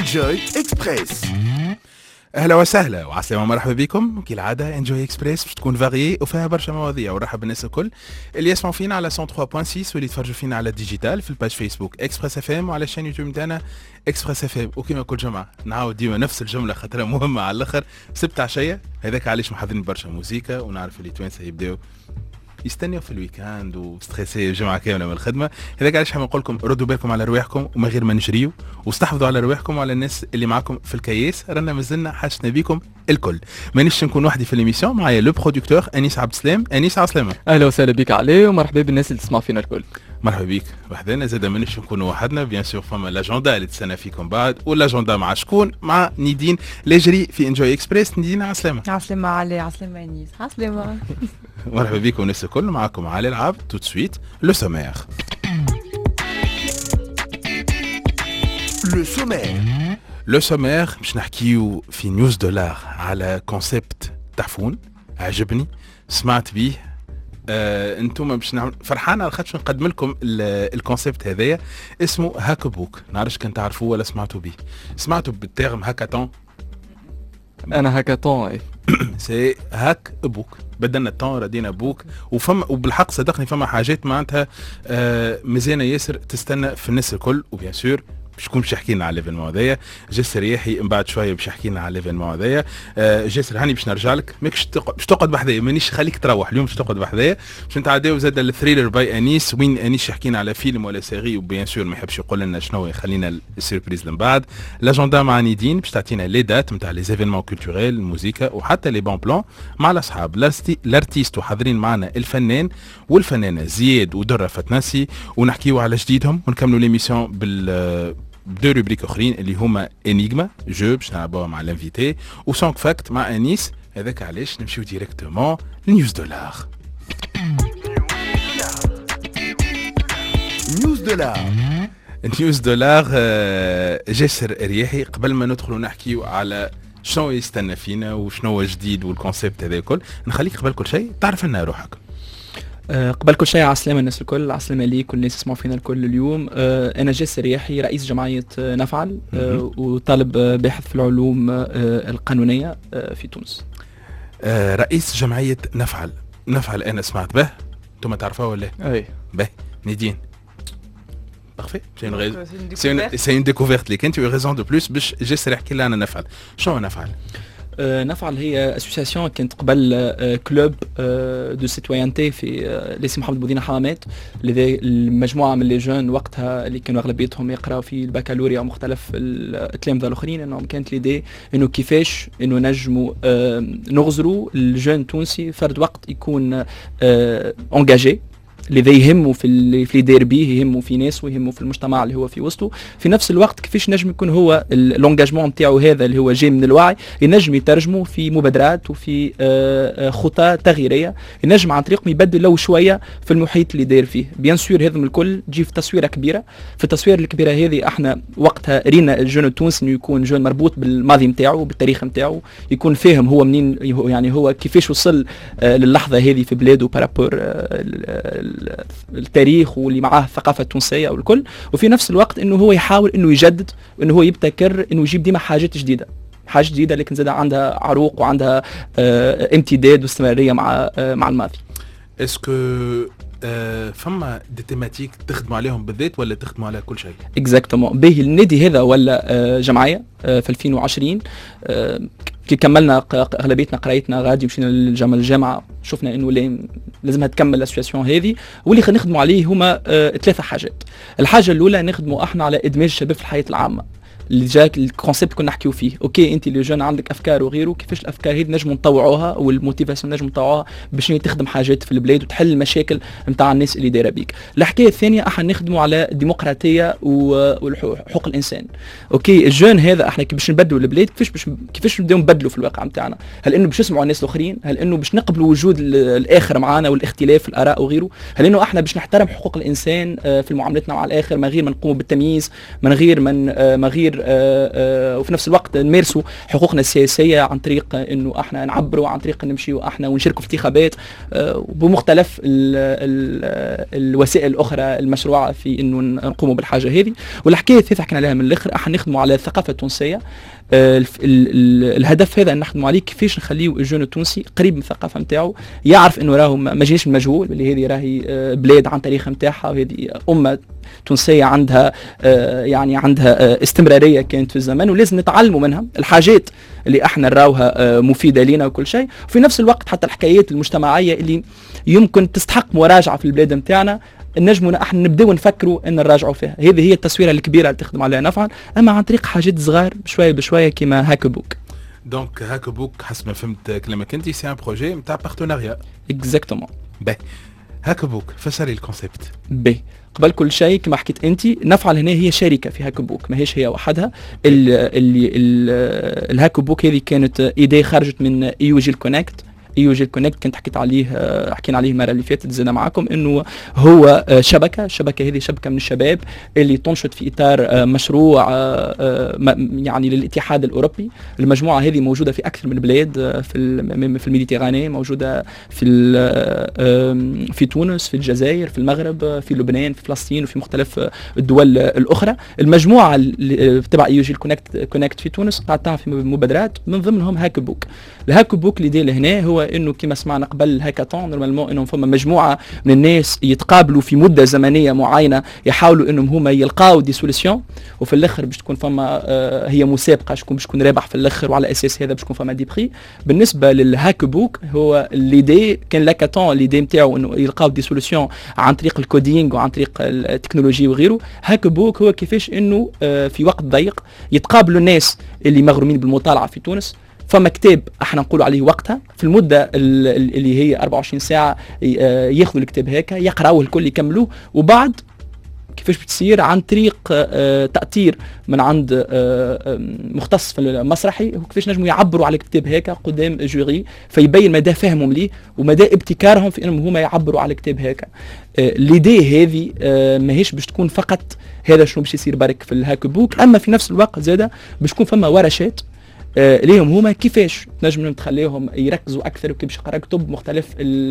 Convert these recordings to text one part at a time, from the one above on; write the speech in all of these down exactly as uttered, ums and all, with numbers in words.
انجوي اكسبريس. اهلا وسهلا وعسلامة مرحبا بكم. كالعاده انجوي اكسبريس باش تكون فاغيي وفيها برشا مواضيع، ونرحب بالناس الكل اللي يسمعوا فينا على مية وثلاثة فاصلة ستة واللي يتفرجوا فينا على الديجيتال في الباج فيسبوك اكسبريس اف ام وعلى الشان يوتيوب نتاعنا اكسبريس اف ام. وكما كل جمعه نعاود ديما نفس الجمله خاطرها مهمه على الاخر، سبت عشيه هذاك علاش محضرين برشا موسيقى، ونعرف اللي توانسه يبداو يستنوا في الويكاند وستريسي جمعه كامله من الخدمه. هذاك علاش حاب نقول لكم ردوا بالكم على رواحكم وما غير ما نجريوا، واستحفظوا على رواحكم وعلى الناس اللي معكم في الكياس، رانا مازلنا حاشنا بيكم الكل. مانيش نكون وحدي في ليميسيون، معايا لو برودكتور انيس عبد السلام. انيس عسلامه. اهلا وسهلا بك علي، ومرحبا بالناس اللي تسمع فينا الكل. مرحبا بيك وحدنا. زاد مانيش نكونوا وحدنا، بيان سور فما لاجوندا اللي تستنى فيكم بعد، والاجوندا مع شكون؟ مع نيدين لاجري في انجوي اكسبريس. نيدين عسلامه. عسلامه علي. عسلامه انيس. عسلامه. مرحبا بكم الناس الكل. معاكم علي العاب. تو سويت لو سومير. لو سومير لو سومير باش نحكيو في نيوز دولار على كونسيبت تحفون عجبني، سمعت بيه. آه انتم باش نعمل فرحان على خاطر نقدم لكم الكونسيبت هذايا، اسمه هاك بوك. نعرفش كان تعرفوه ولا سمعتوا بيه. سمعتوا بالترم هاكاطون؟ انا هاكاطون اي سي هاك بوك، بدلنا الطون ردينا بوك. وفما وبالحق صدقني فما حاجات معناتها آه مزيانه ياسر تستنى في الناس الكل. وبيان سور باش يكون باش يحكي لنا على ليفينمون هذايا جاسر يحيى من بعد شويه باش يحكي لنا على ليفينمون هذايا. آه جاسر هاني باش نرجع لك، ماكش تقعد باش تقعد بحذايا، مانيش خليك تروح اليوم باش تقعد بحذايا باش نتعداو زاد الثريلر باي انيس، وين انيس يحكينا على فيلم ولا سيري، وبيان سور ما يحبش يقول لنا شنو، يخلينا السيربريز من بعد. لاجوندا مع نيدين باش تعطينا لي دات نتاع لي زيفينمون كولتوريل، الموسيقى وحتى لي بون بلان مع الاصحاب. الارتيست وحاضرين معنا الفنان والفنانه زياد ودره فتناسي، ونحكيو على جديدهم ونكملوا ليميسيون بال دو روبريك اخرين اللي هما انيغما جو باش نلعبوها مع الانفيتي، وسونك فاكت مع انيس. هذاك علاش نمشيو ديريكتومون لنيوز دولار. نيوز دولار نيوز دولار. جسر رياحي. قبل ما ندخلوا نحكيو على شنو يستنى فينا وشنو هو جديد والكونسيبت هذا الكل، نخليك قبل كل شيء تعرف لنا روحك. أه قبل كل شيء عسلامة الناس الكل، عسلامة ليك والناس يسمعوا فينا الكل اليوم. أه أنا جاسر يحيى، رئيس جمعية أه نفعل، أه وطالب أه باحث في العلوم أه القانونية أه في تونس. أه رئيس جمعية نفعل. نفعل أنا سمعت به، أنتم تعرفوها ولا؟ أي به. نيدين parfait. C'est une raison. C'est une, c'est une découverte. لكن tu as raison de plus باش جاسر يحكي لنا نفعل. شنو نفعل؟ أه نفعل هي اسوسياسيون كانت قبل أه كلوب أه دو سيتويانتي في أه ليسي محمد بودينا حمامات، اللي المجموعه من لي جون وقتها اللي كانوا اغلبيتهم يقراوا في البكالوريا ومختلف التلامذه الاخرين، انهم كانت ليدي انه كيفاش انه نجموا أه نغزروا الجون تونسي فرد وقت يكون أه انجاجي، اللي يهموا في اللي في داير بيه، يهموا في ناس ويهموا في المجتمع اللي هو في وسطه. في نفس الوقت كيفاش نجم يكون هو الانجاجمون نتاعو هذا اللي هو جاي من الوعي ينجم يترجمه في مبادرات وفي خطى تغييريه، ينجم عن طريقهم يبدل لو شويه في المحيط اللي داير فيه. بيان سور هذا من الكل تجي في تصويره كبيره. في التصوير الكبيره هذه احنا وقتها رينا الجون التونسي انه يكون جون مربوط بالماضي نتاعو بالتاريخ نتاعو، يكون فاهم هو منين، يعني هو كيفاش وصل للحظه هذه في بلاده بارابور التاريخ واللي معاه الثقافه التونسيه والكل. وفي نفس الوقت انه هو يحاول انه يجدد، انه هو يبتكر، انه يجيب ديما حاجات جديده، حاجه جديده لكن زاد عندها عروق وعندها آه امتداد واستمراريه مع آه مع الماضي. اسكو آه فما دي تيماتيك تخدموا عليهم بالذات ولا تخدموا على كل شيء؟ اكزاكتومون. باهي النادي هذا ولا آه جمعيه آه في ألفين وعشرين، آه كي كملنا اغلبيتنا قرايتنا غادي مشينا للجامعه الجامعه شفنا انه لازمها تكمل الاسوسياسيون هذه، واللي خلينا نخدموا عليه هما آه ثلاثه حاجات. الحاجه الاولى نخدموا احنا على ادماج الشباب في الحياه العامه، اللي جاك الكونسيبت كنا نحكيو فيه. اوكي انت اللي جون عندك افكار وغيره، كيفاش الافكار هذه نجموا نطوعوها والموتيفاسيون نجموا نطوعوها باش تخدم حاجات في البلاد وتحل المشاكل نتاع الناس اللي دايره بيك. الحكايه الثانيه احنا نخدموا على الديمقراطيه وحقوق الانسان. اوكي الجون هذا احنا باش نبدلوا البلاد، كيفاش باش كيفاش نبداو نبدلوا في الواقع نتاعنا؟ هل انه باش نسمعوا الناس الاخرين؟ هل انه باش نقبلوا وجود الاخر معنا والاختلاف في الاراء وغيره؟ هل انه احنا باش نحترم حقوق الانسان في معاملتنا مع الاخر من غير ما نقوم بالتمييز، من غير من من غير آه آه وفي نفس الوقت نمارسوا حقوقنا السياسيه عن طريق انه احنا نعبروا، عن طريق نمشيوا احنا ونشاركوا في انتخابات آه بمختلف ال ال الوسائل الاخرى المشروعه في انه نقوموا بالحاجه هذه. والحكايه الثالثه حكينا عليها من الاخر، احنا نخدموا على الثقافه التونسيه. آه الهدف هذا نخدموا عليه كيفاش نخليو الجون التونسي قريب من الثقافه نتاعو، يعرف انه راهو ما جاش المجهول، اللي هذه راهي آه بلاد عن تاريخ نتاعها، وهذه امه تونسيه عندها آه يعني عندها آه استمراريه كانت في الزمن، ولازم نتعلموا منها الحاجات اللي احنا نراوها آه مفيده لنا وكل شيء. وفي نفس الوقت حتى الحكايات المجتمعيه اللي يمكن تستحق مراجعه في البلاد نتاعنا نجمنا احنا نبداو نفكروا ان نراجعوا فيها. هذه هي التصويره الكبيره اللي تخدم عليها نفعل، اما عن طريق حاجات صغار بشويه بشويه كيما هاك بوك. دونك هاك بوك حسب ما فهمت كلامك انت سي ان بروجي نتاع بارتناريا. اكزاكتومون. باهي هاك بوك فسري الكونسيبت. باهي قبل كل شيء كما حكيت انت، نفعل هنا هي شركه في هاك بوك، ماهيش هي وحدها. اللي الهاك بوك هذه كانت ايدي خرجت من يو جي كونكت. يو جي كونكت كنت حكيت عليه حكينا عليه المره اللي فاتت زينا معاكم، انه هو شبكه الشبكه هذه شبكه من الشباب اللي تنشط في اطار مشروع يعني للاتحاد الاوروبي. المجموعه هذه موجوده في اكثر من بلاد في في الميديتيراني، موجوده في في تونس، في الجزائر، في المغرب، في لبنان، في فلسطين، وفي مختلف الدول الاخرى. المجموعه تبع يو جي كونكت كونكت في تونس قاعده تعمل في مبادرات من ضمنهم هاك بوك. الهاك بوك اللي داير هنا هو انه كما سمعنا قبل الهاكاثون، نورمالمون انهم فما مجموعه من الناس يتقابلوا في مده زمنيه معينه، يحاولوا انهم هما يلقاو دي سوليسيون، وفي الاخر باش تكون فما آه هي مسابقه شكون باش يكون رابح في الاخر، وعلى اساس هذا باش تكون فما دي بري. بالنسبه للهاك بوك هو ليدي كان لاكاثون ليدي نتاعو انه يلقاو دي سوليسيون عن طريق الكودينغ وعن طريق التكنولوجي وغيره. هاك بوك هو كيفاش انه آه في وقت ضيق يتقابلوا الناس اللي مغرومين بالمطالعه في تونس. فما كتاب احنا نقولوا عليه وقتها في المده اللي هي أربعة وعشرين ساعه ياخذوا الكتاب هكا يقراوه الكل يكملوه، وبعد كيفاش بتصير عن طريق تأثير من عند مختص في المسرحي وكيفاش نجموا يعبروا على الكتاب هكا قدام جوري، فيبين مدى فهمهم ليه ومدى ابتكارهم في انهم هما يعبروا على الكتاب هكا. ليدي هذه ماهيش باش تكون فقط هذا شنو باش يصير برك في الهاك بوك، اما في نفس الوقت زاده باش تكون فما ورشات آه ليهم هما كيفاش نجم تخليهم يركزوا اكثر وكيفاش يقرا كتب مختلف ال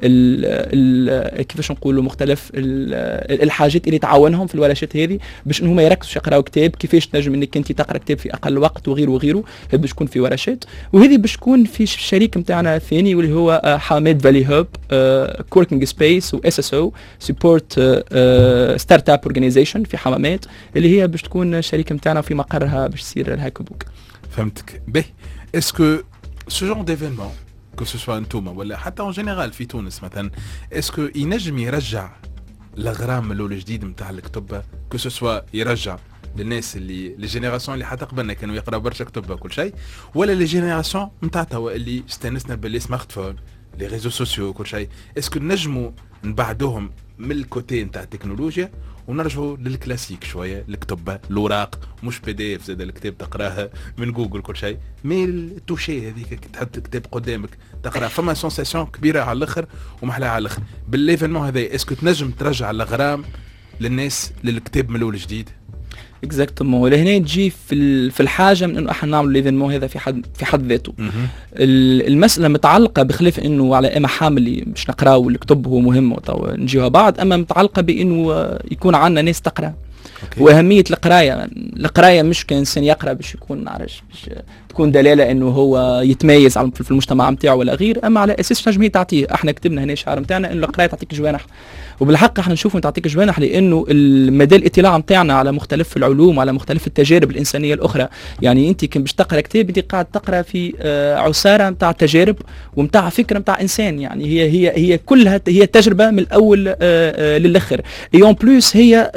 ال ال كيفاش نقولوا مختلف ال الحاجات اللي تعاونهم في الورشات هذه باش هما يركزوا يقراوا كتاب، كيفاش تنجم انك انت تقرا كتاب في اقل وقت وغيره وغيره. هذا باش تكون في ورشات، وهذه باش تكون في الشريك نتاعنا الثاني واللي هو آه حماد فالي هوب كوركينج سبيس و اس اس او سبورت ستارت اب اورجانيزيشن في حمامات، اللي هي باش تكون شريك نتاعنا في مقرها باش تصير الهاك بوك. فهمتك. باهي اسكو سو جون ديفينمون كو سو سوا انتوما ولا حتى اون جينيرال في تونس مثلا، اسكو ينجم يرجع الغرام من الاول جديد نتاع الكتب، كو سو سوا يرجع للناس اللي لي جينيراسيون اللي حتى قبلنا كانوا يقراو برشا كتب وكل شيء، ولا لي جينيراسيون نتاع توا اللي استانسنا باللي سمارت فون لي ريزو سوسيو وكل شيء، اسكو نجموا نبعدوهم من الكوتي نتاع التكنولوجيا ونرجعوا للكلاسيك شويه، الكتب الاوراق مش بي دي اف زاد الكتاب تقراه من جوجل كل شيء، مي التوشي هذيك تحط الكتاب قدامك تقرا فما سونساسيون كبيره على الاخر ومحلاها على الاخر. بالليفينمون هذا اسكو تنجم ترجع الغرام للناس للكتاب من الاول جديد؟ اكزاكتومون. ولهنا تجي في في الحاجه من انه احنا نعمل ليفينمون هذا في حد في حد ذاته. المساله متعلقه بخلاف انه على اما حامل باش نقراو الكتب هو مهم وتوا نجيوها بعد، اما متعلقه بانه يكون عندنا ناس تقرا. أوكي. واهميه القرايه، القرايه مش كانسان يقرا باش يكون نعرفش باش تكون دلاله انه هو يتميز في المجتمع نتاعو ولا غير، اما على اساس نجم هي تعطيه. احنا كتبنا هنا الشعار نتاعنا انه القرايه تعطيك جوانح، وبالحق احنا نشوفوا تعطيك جوانح لانه المدى الاطلاع نتاعنا على مختلف العلوم وعلى مختلف التجارب الانسانيه الاخرى. يعني انت كي باش تقرا كتاب انت قاعد تقرا في عساره نتاع تجارب ونتاع فكره نتاع انسان، يعني هي هي هي كلها هي تجربه من الاول للاخر. اي اون بلوس هي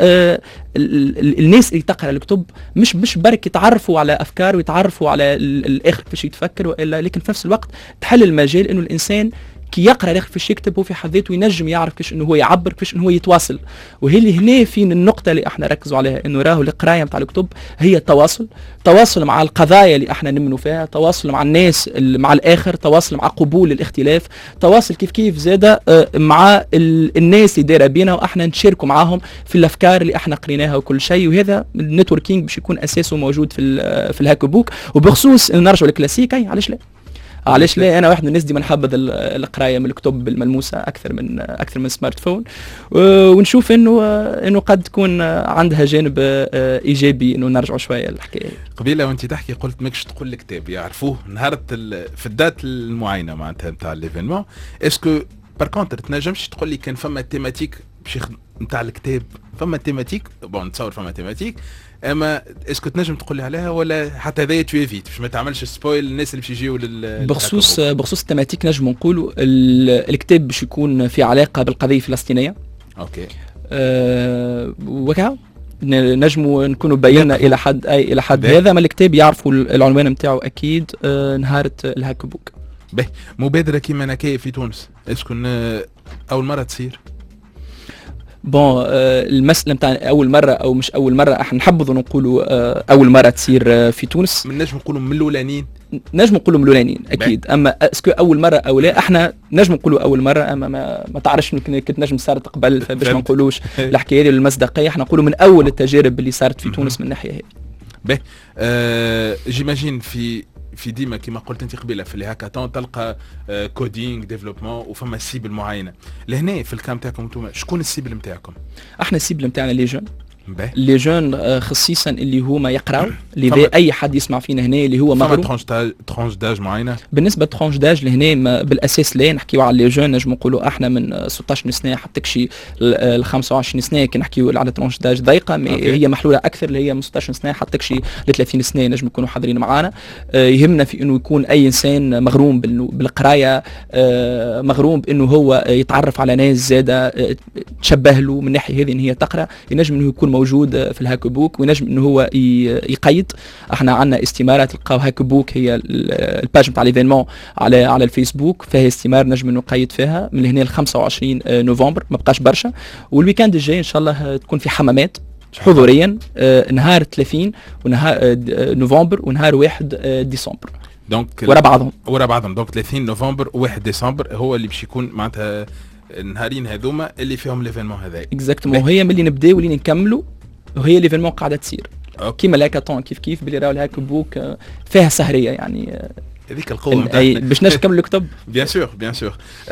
الناس اللي تقرا الكتب مش مش برك يتعرفوا على افكار ويتعرفوا على الاخر كيفاش يتفكر والا، لكن في نفس الوقت تحل المجال انه الانسان كي يقرا الاخر فاش يكتب هو في حد ذاته ينجم يعرف كيفاش انه هو يعبر كيفاش انه هو يتواصل. وهي اللي هنا فين النقطه اللي احنا ركزوا عليها، انه راهو القرايه نتاع الكتب هي التواصل، تواصل مع القضايا اللي احنا نمنوا فيها، تواصل مع الناس مع الاخر، تواصل مع قبول الاختلاف، تواصل كيف كيف زاده مع الناس اللي دايره بينا واحنا نشاركوا معاهم في الافكار اللي احنا قريناها وكل شيء. وهذا النتوركينج باش يكون اساسه موجود في في الهاك بوك. وبخصوص نرجعوا للكلاسيك، اي علاش لا علاش لا انا واحد من الناس ديما نحبذ القرايه من الكتب الملموسه اكثر من اكثر من سمارت فون، ونشوف انه انه قد تكون عندها جانب ايجابي انه نرجعوا شويه للحكايه. قبيله وانت تحكي قلت ماكش تقول الكتاب يعرفوه نهار في الدات المعينه معناتها نتاع ليفينمون. اسكو بار كونتر تنجمش تقول لي كان فما تيماتيك باش نتاع الكتاب، فما تيماتيك بون نتصور فما تيماتيك، اما اسكو تنجم تقول لي عليها ولا حتى هذايا تويفيت باش ما تعملش سبويل الناس اللي باش يجيو لل بخصوص بخصوص التيماتيك نجم نقولوا الكتاب باش يكون في علاقه بالقضيه الفلسطينيه. اوكي أه وكا نجموا نكونوا بينا الى حد اي الى حد هذا، ما الكتاب يعرفوا العنوان نتاعو اكيد أه نهار الهاك بوك. باهي مبادره كيما نكايه في تونس اسكو اول مره تصير؟ بون آه المسألة نتاع أول مرة أو مش أول مرة، احنا نحبذوا نقولوا آه أول مرة تصير آه في تونس. من نجم نقولوا من الأولانيين، نجم نقولوا من الأولانيين أكيد. أما اسكو أول مرة أو لا، احنا نجم نقولوا أول مرة، أما ما, ما تعرفش كنت نجم صارت قبل، فباش ما نقولوش الحكاية هذه المصداقية، احنا نقولوا من أول التجارب اللي صارت في تونس من الناحية هذه. باهي آه جيماجين في في ديما كما قلت انت قبيله في الهاكاثون تلقى آه كودينغ ديفلوبمون وفما السيبل معينه. لهنا في الكام تاعكم انتم شكون السيبل نتاعكم؟ احنا السيبل نتاعنا لي جون، لي جون خصيصا اللي هما يقراو، اللي اي حد يسمع فينا هنا اللي هو مغروم. فما ترونش داج معينه؟ بالنسبه لترونش داج لهنا بالاساس لا نحكيو على لي جون، نجم نقولوا احنا من ستة عشر سنه حتى شي ل خمسة وعشرين سنه، كي نحكيو على ترونش داج ضيقه هي محلوله اكثر اللي هي من ستة عشر سنه حتى شي ل ثلاثين سنه نجم يكونوا حاضرين معانا. يهمنا في انه يكون اي انسان مغروم بالقرايه، مغروم بانه هو يتعرف على ناس زاده تشبه له من ناحيه هذه ان هي تقرا، ينجم انه يكون موجود في الهاك بوك، وينجم انه هو يقيد. احنا عندنا استمارات تلقاو هاك بوك هي الباج نتاع ليفينمون على على الفيسبوك، فيها استماره نجم نقيد فيها من هنا ل خمسة وعشرين نوفمبر، ما بقاش برشا. والويكاند الجاي ان شاء الله تكون في حمامات حضوريا آه نهار ثلاثين ونهار آه نوفمبر ونهار واحد آه ديسمبر، دونك ورا بعضهم ورا بعضهم دونك ثلاثين نوفمبر و1 ديسمبر هو اللي باش يكون معناتها النهارين هذوما اللي فيهم ليفينمون هذا اكزاكتومون. وهي ملي نبداو ولي نكملوا وهي ليفينمون قاعده تصير كيما الهاكاثون كيف كيف باللي راهو الهاك بوك فيها سهريه يعني هذيك القوه نتاعنا باش نكملوا الكتب. بيان سور بيان سور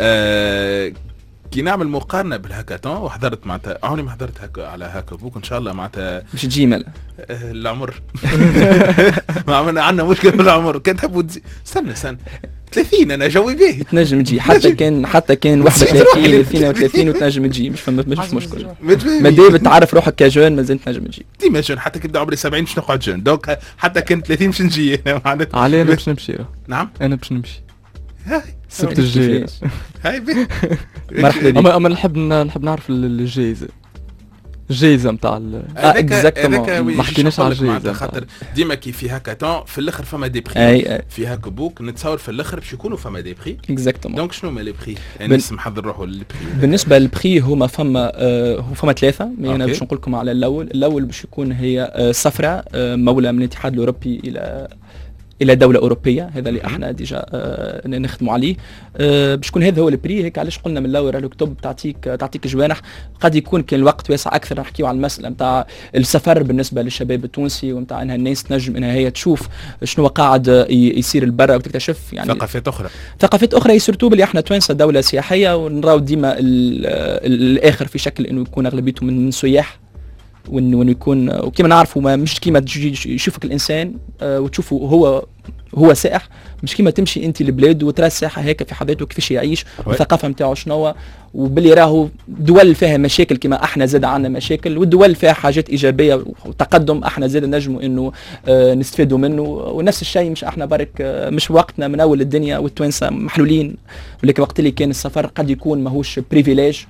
كي نعمل مقارنه بالهاكاثون وحضرت معناتها عمري ما حضرت هاك على هاك بوك ان شاء الله معناتها باش تجي مال العمر ما عملنا عندنا مشكله بالعمر كان تحبوا استنى استنى ثلاثين انا جوي به تنجم تجي حتى كان حتى كان واحد وثلاثين اثنين وثلاثين وتنجم تجي مش فما مش مشكل ما دام تعرف روحك كجون مازال تنجم تجي ديما جون حتى كنت عمري سبعين باش نقعد جون دونك حتى كان ثلاثين باش نجي معناتها علي انا باش نمشي. نعم انا باش نمشي هاي السبت الجاي هاي به مرحبا. اما اما نحب نحب نعرف الجائزه الجائزه نتاع اكزاكتومون ما حكيناش على الجائزه خاطر ديما كي في هاكاثون في الاخر فما دي بري أي. في هاك بوك نتصور في الاخر باش يكونوا فما دي بري اكزاكتومون. دونك شنو هما لي بري يعني اسم محضر روحوا للبري بالنسبه للبري هما فما آه فما ثلاثه مي انا باش نقول لكم على الاول الاول باش يكون هي آه صفراء آه مولى من الاتحاد الاوروبي الى الى دوله اوروبيه، هذا اللي احنا ديجا آه نخدموا عليه آه باش يكون هذا هو البري. هيك علاش قلنا من الاول الكتب تعطيك تعطيك جوانح، قد يكون كان الوقت واسع اكثر نحكيو على المساله نتاع السفر بالنسبه للشباب التونسي ونتاع انها الناس تنجم انها هي تشوف شنو قاعد يصير البرا وتكتشف يعني ثقافات اخرى ثقافات اخرى سورتو باللي احنا توانسه دوله سياحيه ونراو ديما الاخر في شكل انه يكون اغلبيته من سياح، وانه يكون وكما نعرفوا ما مش كيما تجي يشوفك الانسان آه وتشوفه هو هو سائح، مش كيما تمشي انت لبلاد وترى السائح هيك في حضرته كيفاش يعيش والثقافه نتاعو شنو، وباللي راهو دول فيها مشاكل كما احنا زاد عندنا مشاكل، والدول فيها حاجات ايجابيه وتقدم احنا زاد نجموا انه آه نستفيدوا منه. ونفس الشيء مش احنا برك آه مش وقتنا من اول الدنيا والتوانسه محلولين، ولكن وقت اللي كان السفر قد يكون ماهوش بريفيليج،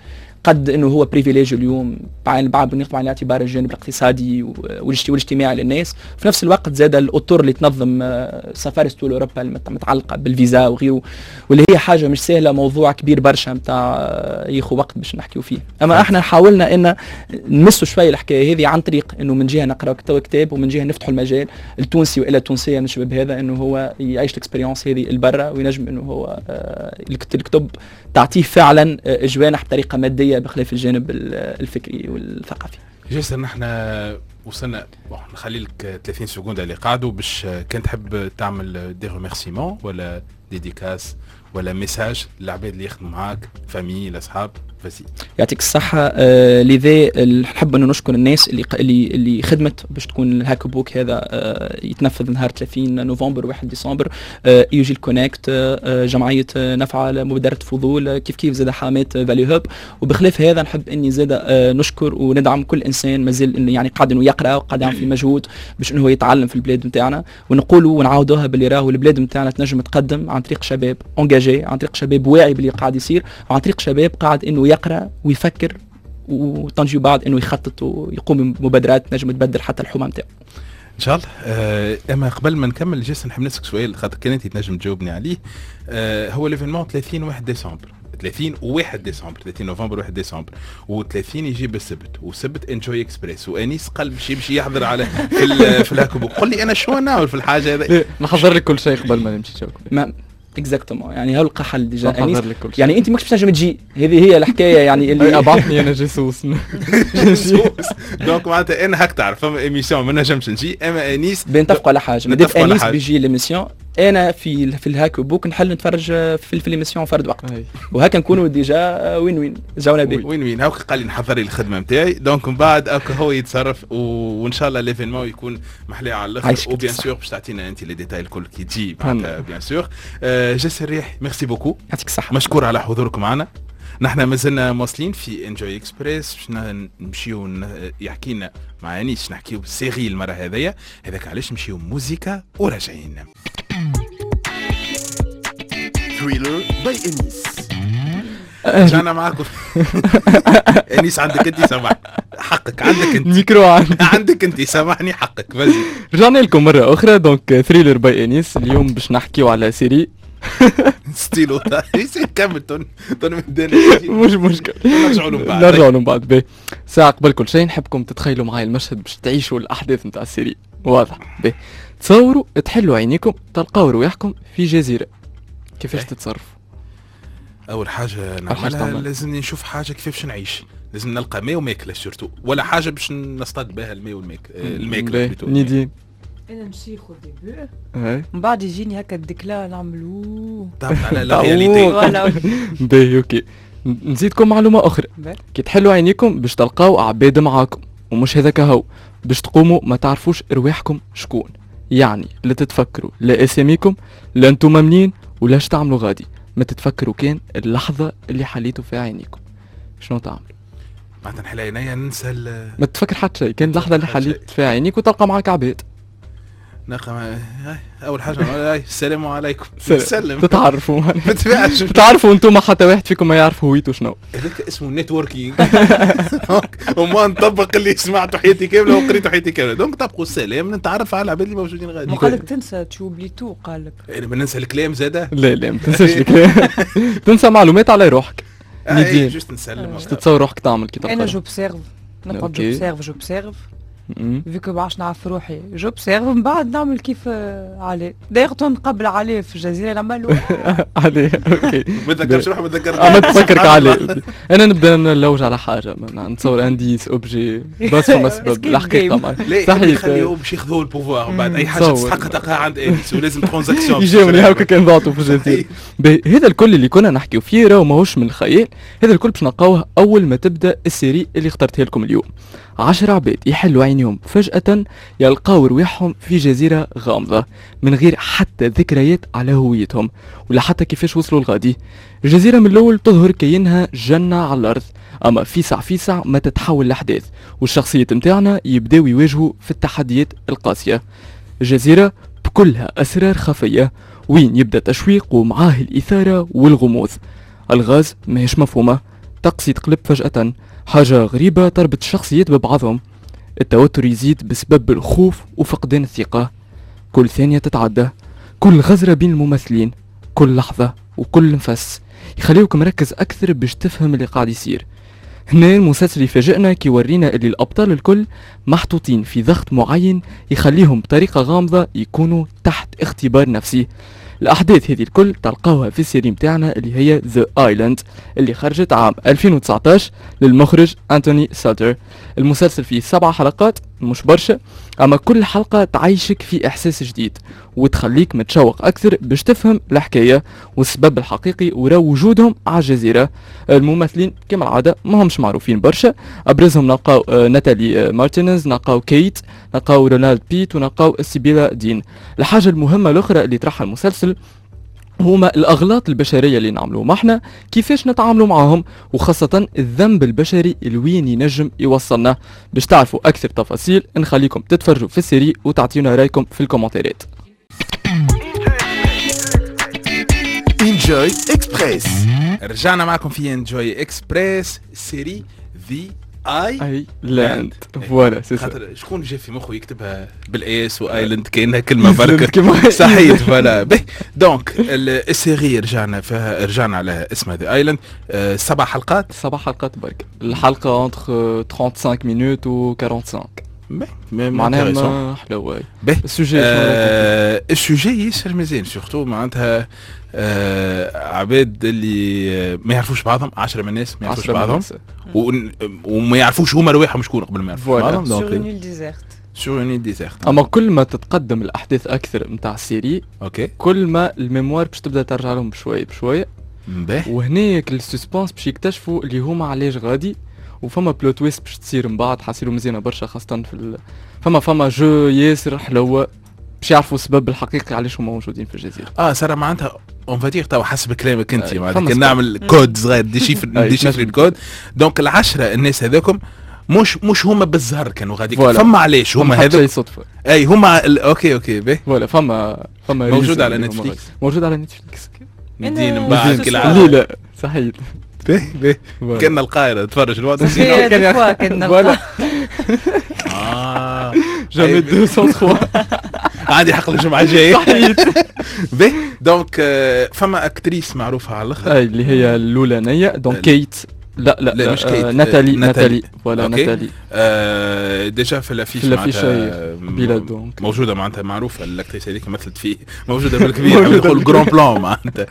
قد انه هو بريفيليج اليوم بعين بعد ناخذ بعين الاعتبار الجانب الاقتصادي والاجتماعي للناس، في نفس الوقت زاد الاطر اللي تنظم سفارة طول اوروبا المتعلقه بالفيزا وغيره، واللي هي حاجه مش سهله، موضوع كبير برشا نتاع ياخذ وقت باش نحكيو فيه. اما احنا حاولنا ان نمسوا شويه الحكايه هذه عن طريق انه من جهه نقراو كتاب ومن جهه نفتحوا المجال التونسي والى التونسيه من الشباب هذا انه هو يعيش الاكسبيريونس هذه البرة وينجم انه هو الكتب تعطيه فعلا جوانح بطريقه ماديه بخلاف الجانب الفكري والثقافي. جاسر نحن وصلنا نخلي لك ثلاثين سكوند اللي قعدوا باش كان تحب تعمل دي ريميرسيمون ولا ديديكاس ولا ميساج للعباد اللي يخدموا معاك، فامي الاصحاب. فسي يعطيك الصحة. آه لذا نحب أنه نشكر الناس اللي اللي اللي خدمت باش تكون الهاك بوك هذا آه يتنفذ نهار ثلاثين نوفمبر واحد ديسمبر. آه يوجي الكونكت، آه جمعية آه نفعة مبادرة فضول، آه كيف كيف زاد حامات فاليو هوب. وبخلاف هذا نحب أني زاد آه نشكر وندعم كل إنسان مازال إنه يعني قاعد إنه يقرأ وقاعد يعمل في مجهود باش إنه هو يتعلم في البلاد نتاعنا، ونقولوا ونعاودوها باللي راهو البلاد نتاعنا تنجم تقدم عن طريق شباب انجاجي، عن طريق شباب واعي باللي قاعد يصير، وعن طريق شباب قاعد إنه يقرأ ويفكر وتنجي بعد انه يخطط ويقوم بمبادرات نجم تبدل حتى الحومه نتاعو ان شاء الله. آه اما قبل ما نكمل جيسون نحب نسالك سؤال خاطر كان انت تنجم تجاوبني عليه. آه هو ليفينمون ثلاثين وواحد ديسمبر، ثلاثين وواحد ديسمبر، ثلاثين نوفمبر واحد ديسمبر، و30 يجي بالسبت، وسبت انجوي اكسبريس، وانيس قلب شي باش يحضر على في في الهاكبوك. قل لي انا شو نعمل في الحاجه هذه؟ نحضر لك كل شيء قبل ما نمشي نشوفك. اكزاكتومون يعني هاو لقى حل ديجا انيس، يعني انت ماكش تنجم تجي، هذه هي الحكايه يعني اللي ابعثني انا جاسوس. دونك معناتها انا هاك تعرف فما ايميسيون ما نجمش نجي، اما انيس بنتفقوا على حاجه، مادام انيس بيجي ليميسيون انا في في الهاك بوك نحل نتفرج في في ليميسيون فرد وقت، وهكا نكونوا ديجا وين وين جاونا به وين وين. هاك قال لي نحضر لي الخدمه نتاعي، دونك من بعد هاكا هو يتصرف، وان شاء الله ليفينمون يكون محلي على الاخر، وبيان سور باش تعطينا انت لي ديتاي الكل كي تجي بيان سور. جاسر ريح ميرسي بوكو، يعطيك الصحة، مشكور على حضوركم معنا. نحن مازلنا مواصلين في انجوي اكسبريس باش نمشيو يحكي لنا مع انيس نحكيو بالسيري المره هذيا، هذاك علاش نمشيو موسيقى وراجعين. ثريلر باي انيس. رجعنا معاكم. انيس عندك انت سامحني، حقك عندك انت الميكرو عندك عندك انت سامحني حقك. فازي رجعنا لكم مره اخرى. دونك ثريلر باي انيس اليوم باش نحكيو على سيري ستيلو تاع كمل تون تون مش مشكل، نرجعوا لهم بعد نرجعوا لهم بعد. باهي ساعه قبل كل شيء نحبكم تتخيلوا معايا المشهد باش تعيشوا الاحداث نتاع السيري. واضح؟ باهي تصوروا تحلوا عينيكم تلقاو رواحكم في جزيره، كيفاش تتصرفوا؟ اول حاجه نعملها لازم نشوف حاجه كيف باش نعيش، لازم نلقى ماء وماكله سورتو، ولا حاجه باش نصطاد بها الماء والماك الماكله بيتو. نيدين انا نمشي خو ديبي اي من بعد يجيني هكا الدكلا نعملو تعرف على لا رياليتي. باهي اوكي نزيدكم معلومه اخرى، كي تحلوا عينيكم باش تلقاو عباد معاكم، ومش هذاك هو باش تقوموا ما تعرفوش رواحكم شكون، يعني لا تتفكروا لا اساميكم لا انتم منين ولا اش تعملوا غادي، ما تتفكروا كان اللحظه اللي حليتوا فيها عينيكم شنو تعملوا. معناتها نحل عينيا ننسى ما تفكر حتى شيء، كان اللحظه اللي حليت فيها عينيك وتلقى معاك عباد. نقم اول حاجه السلام عليكم سلم تتعرفوا ما تبعش تتعرفوا انتم حتى واحد فيكم ما يعرف هويته شنو. هذاك اسمه نيتوركينج. وما نطبق اللي سمعته حياتي كامله وقريته حياتي كامله، دونك طبقوا السلام نتعرف على العباد اللي موجودين غادي. قالك تنسى توبلي تو قالك انا ما ننسى الكلام زاده. لا لا ما تنساش الكلام، تنسى معلومات على روحك. اي جوست نسلم. باش تتصور روحك تعمل كي تلقى انا جو بسيرف نقعد جو بسيرف جو بسيرف فيكو باش نعرف روحي جو بسيرف من بعد نعمل كيف علي دايرتو نقبل عليه في الجزيره نعملو عليه. اوكي ما تذكرش روحي ما تذكرش ما تفكرك عليه. انا نبدا نلوج على حاجه نتصور انديس اوبجي بس فما سبب الحقيقه معي صحيح خليهم باش ياخذوا البوفوار بعد اي حاجه تستحق تلقاها عند انيس ولازم ترانزاكسيون يجيوني هاكا كان ضاعتوا في الجزيره. هذا الكل اللي كنا نحكيو فيه راهو ماهوش من الخيال، هذا الكل باش نلقاوه اول ما تبدا السيري اللي اخترتها لكم اليوم. عشر عباد يحلوا عينيهم فجأة يلقاو رواحهم في جزيرة غامضة من غير حتى ذكريات على هويتهم ولا حتى كيفاش وصلوا الغادي. الجزيرة من الأول تظهر كأنها جنة على الأرض، أما فيسع فيسع ما تتحول الأحداث والشخصية متاعنا يبداو يواجهوا في التحديات القاسية. الجزيرة بكلها أسرار خفية وين يبدأ تشويق ومعاه الإثارة والغموض. الغاز ماهيش مفهومة، طقس يتقلب فجأة، حاجة غريبة تربط الشخصيات ببعضهم. التوتر يزيد بسبب الخوف وفقدان الثقة. كل ثانية تتعدى، كل غزرة بين الممثلين، كل لحظة وكل نفس يخليوك مركز أكثر باش تفهم اللي قاعد يصير. هنا المسلسل يفاجئنا كي يورينا اللي الأبطال الكل محطوطين في ضغط معين يخليهم بطريقة غامضة يكونوا تحت اختبار نفسي. الأحداث هذه الكل تلقاوها في السيري متاعنا اللي هي The Island اللي خرجت عام ألفين وتسعطاش للمخرج أنتوني سالتر. المسلسل فيه سبع حلقات مش برشا، أما كل حلقة تعيشك في إحساس جديد وتخليك متشوق أكثر باش تفهم الحكاية والسبب الحقيقي وراء وجودهم على الجزيرة. الممثلين كما العادة ما همش معروفين برشا، أبرزهم نلقاو ناتالي مارتينيز، نلقاو كيت، نلقاو رونالد بيت، ونلقاو سيبيلا دين. الحاجة المهمة الأخرى اللي طرحها المسلسل هما الأغلاط البشرية اللي نعملوهم احنا كيفاش نتعاملوا معهم، وخاصة الذنب البشري الوين ينجم يوصلنا. باش تعرفوا أكثر تفاصيل نخليكم تتفرجوا في السيري وتعطيونا رايكم في الكومنتات. انجوي اكسبريس. رجعنا معكم في انجوي اكسبريس سيري في اي اي لاند. فوالا سي خاطر شكون جا في مخه يكتبها بالاس وايلاند كاينها كلمه برك صحيح. فوالا باهي دونك السيري رجعنا فيها، رجعنا على اسمها ذا ايلاند. أه سبع حلقات سبع حلقات برك. الحلقه انتر خمسة وثلاثين مينوت و خمسة وأربعين معناها حلوه. باهي السوجي آه السوجي ياسر مزيان سورتو معناتها آه عباد اللي ما يعرفوش بعضهم، عشرة من الناس ما يعرفوش بعضهم وما يعرفوش هما رواحهم شكون قبل ما يعرفوا بعضهم. دونك سور اون ديزيرت سور اون ديزيرت. اما كل ما تتقدم الاحداث اكثر نتاع السيري اوكي كل ما الميموار باش تبدا ترجع لهم بشويه بشويه. وهناك السسبانس باش يكتشفوا اللي هما علاش غادي، وفما بلوت تويست باش تصير من بعد حاسيلو مزيانه برشا، خاصه في ال... فما فما جو ياسر حلوه باش يعرفوا السبب الحقيقي علاش هما موجودين في الجزيره. اه صراحه معناتها اون فادير تو حسب كلامك انت معناتها كي نعمل كود صغير ديشيفر ديشيفر الكود. دونك العشرة الناس هذاكم مش مش هما بالزهر كانوا غادي فما علاش هما هذوك صدفه. اي هما ال... اوكي اوكي باهي فوالا فما فما موجود على نتفليكس موجود على نتفليكس ندين من بعد كل لا لا صحيح باهي باهي كنا القاهرة تفرج الوضع كنا فوالا اه جامي مئتين وثلاثة عندي حق الجمعة الجاية باهي دونك فما اكتريس معروفة على الاخر اي اللي هي الاولانية دونك كيت لا لا, لا مش كيت ناتالي ناتالي فوالا ناتالي آه ديجا في الافيش معناتها بلا دونك موجوده معناتها معروفه الاكتريس هذيك مثلت فيه موجوده بالكبير ندخل الجران بلان معناتها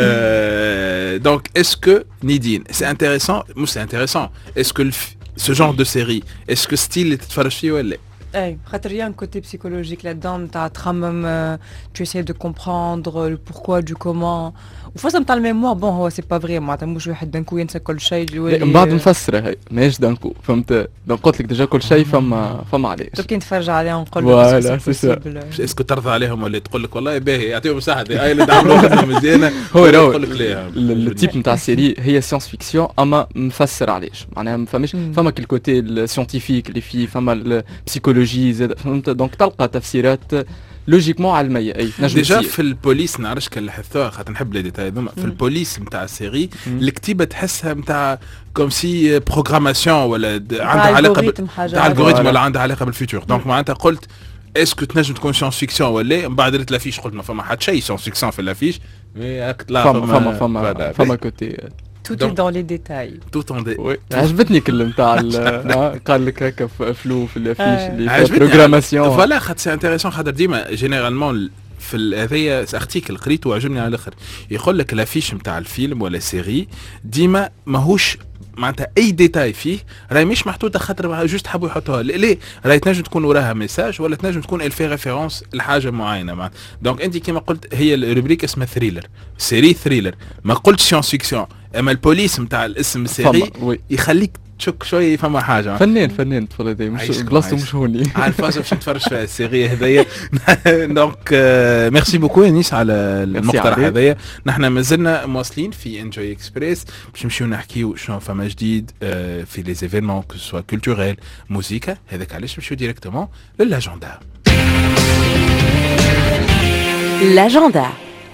آه دونك اسكو نيدين سي انتريسون مش سي انتريسون اسكو ce genre de série est-ce que style اللي تتفرج فيه ولا اي خاطر يان كوتي بسيكولوجيك لادون نتاع تخمم tu essaies de comprendre le pourquoi du comment وفاصل نتاع الميموار بون هو سي با فري معناتها مش واحد دانكو ينسى كل شيء من بعد نفسرها هي ماهيش دانكو فهمت. دونك قلت لك ديجا كل شيء فما فما علاش كي نتفرج عليها نقول فوالا سي سا اسكو ترضى عليهم ولا تقول لك والله باهي يعطيهم صحه اي اللي عملوا خدمه مزيانه هو يقول لك لا التيب نتاع السيري هي ساينس فيكسيون اما مفسر علاش معناها ما فماش فما كل كوتي السيانتيفيك اللي فيه فما البسيكولوجي زاد فهمت. دونك تلقى تفسيرات لوجيكمون علميه اي نجم ديجا في البوليس نعرفش كان لاحظتوها خاطر نحب لي ديتاي هذوما في البوليس نتاع السيري الكتيبه تحسها نتاع كوم سي بروغراماسيون ولا عندها علاقه تاع الجوريثم ولا عندها علاقه بالفيتور. دونك معناتها قلت اسكو تنجم تكون سيونس فيكسيون ولا من بعد ريت لافيش قلت ما فما حتى شيء سيونس فيكسيون في لافيش فما فما فما فما كوتي tout est dans les détails tout en détails. عجبتني كل نتاع قال لك هكا فلو في الافيش اللي في بروغراماسيون فوالا خاطر سي انتريسون خاطر ديما جينيرالمون في هذايا ارتيكل قريته وعجبني على الاخر يقول لك الافيش نتاع الفيلم ولا سيري ديما ماهوش معناتها اي ديتاي فيه راهي مش محطوطه خاطر جوست حبوا يحطوها ليه راهي تنجم تكون وراها ميساج ولا تنجم تكون الفي ريفيرونس لحاجه معينه مع. دونك انت كما قلت هي الروبريك اسمها ثريلر سيري ثريلر ما قلت سيونس فيكسيون اما البوليس نتاع الاسم السيري يخليك تشك شويه فما حاجه فنان فنان تفضل مش بلاصتو مش هوني عارف باش نتفرج في السيري هذيا. دونك ميرسي بوكو انيس على المقترح هذايا. نحن مازلنا مواصلين في انجوي اكسبريس باش نمشيو نحكيو شنو فما جديد في لي زيفينمون كو سوا كولتوريل موسيقى هذاك علاش نمشيو ديريكتومون للاجندا. L'agenda.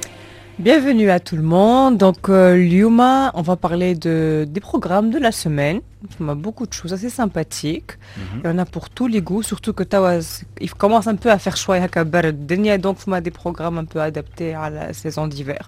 Bienvenue à tout le monde. Donc, euh, Lyuma, on va parler de, des programmes de la semaine. On a beaucoup de choses assez sympathiques. Mhm. Il y en a pour tous les goûts, surtout que Tawaz, il commence un peu à faire choix à Dernier, donc on a des programmes un peu adaptés à la saison d'hiver.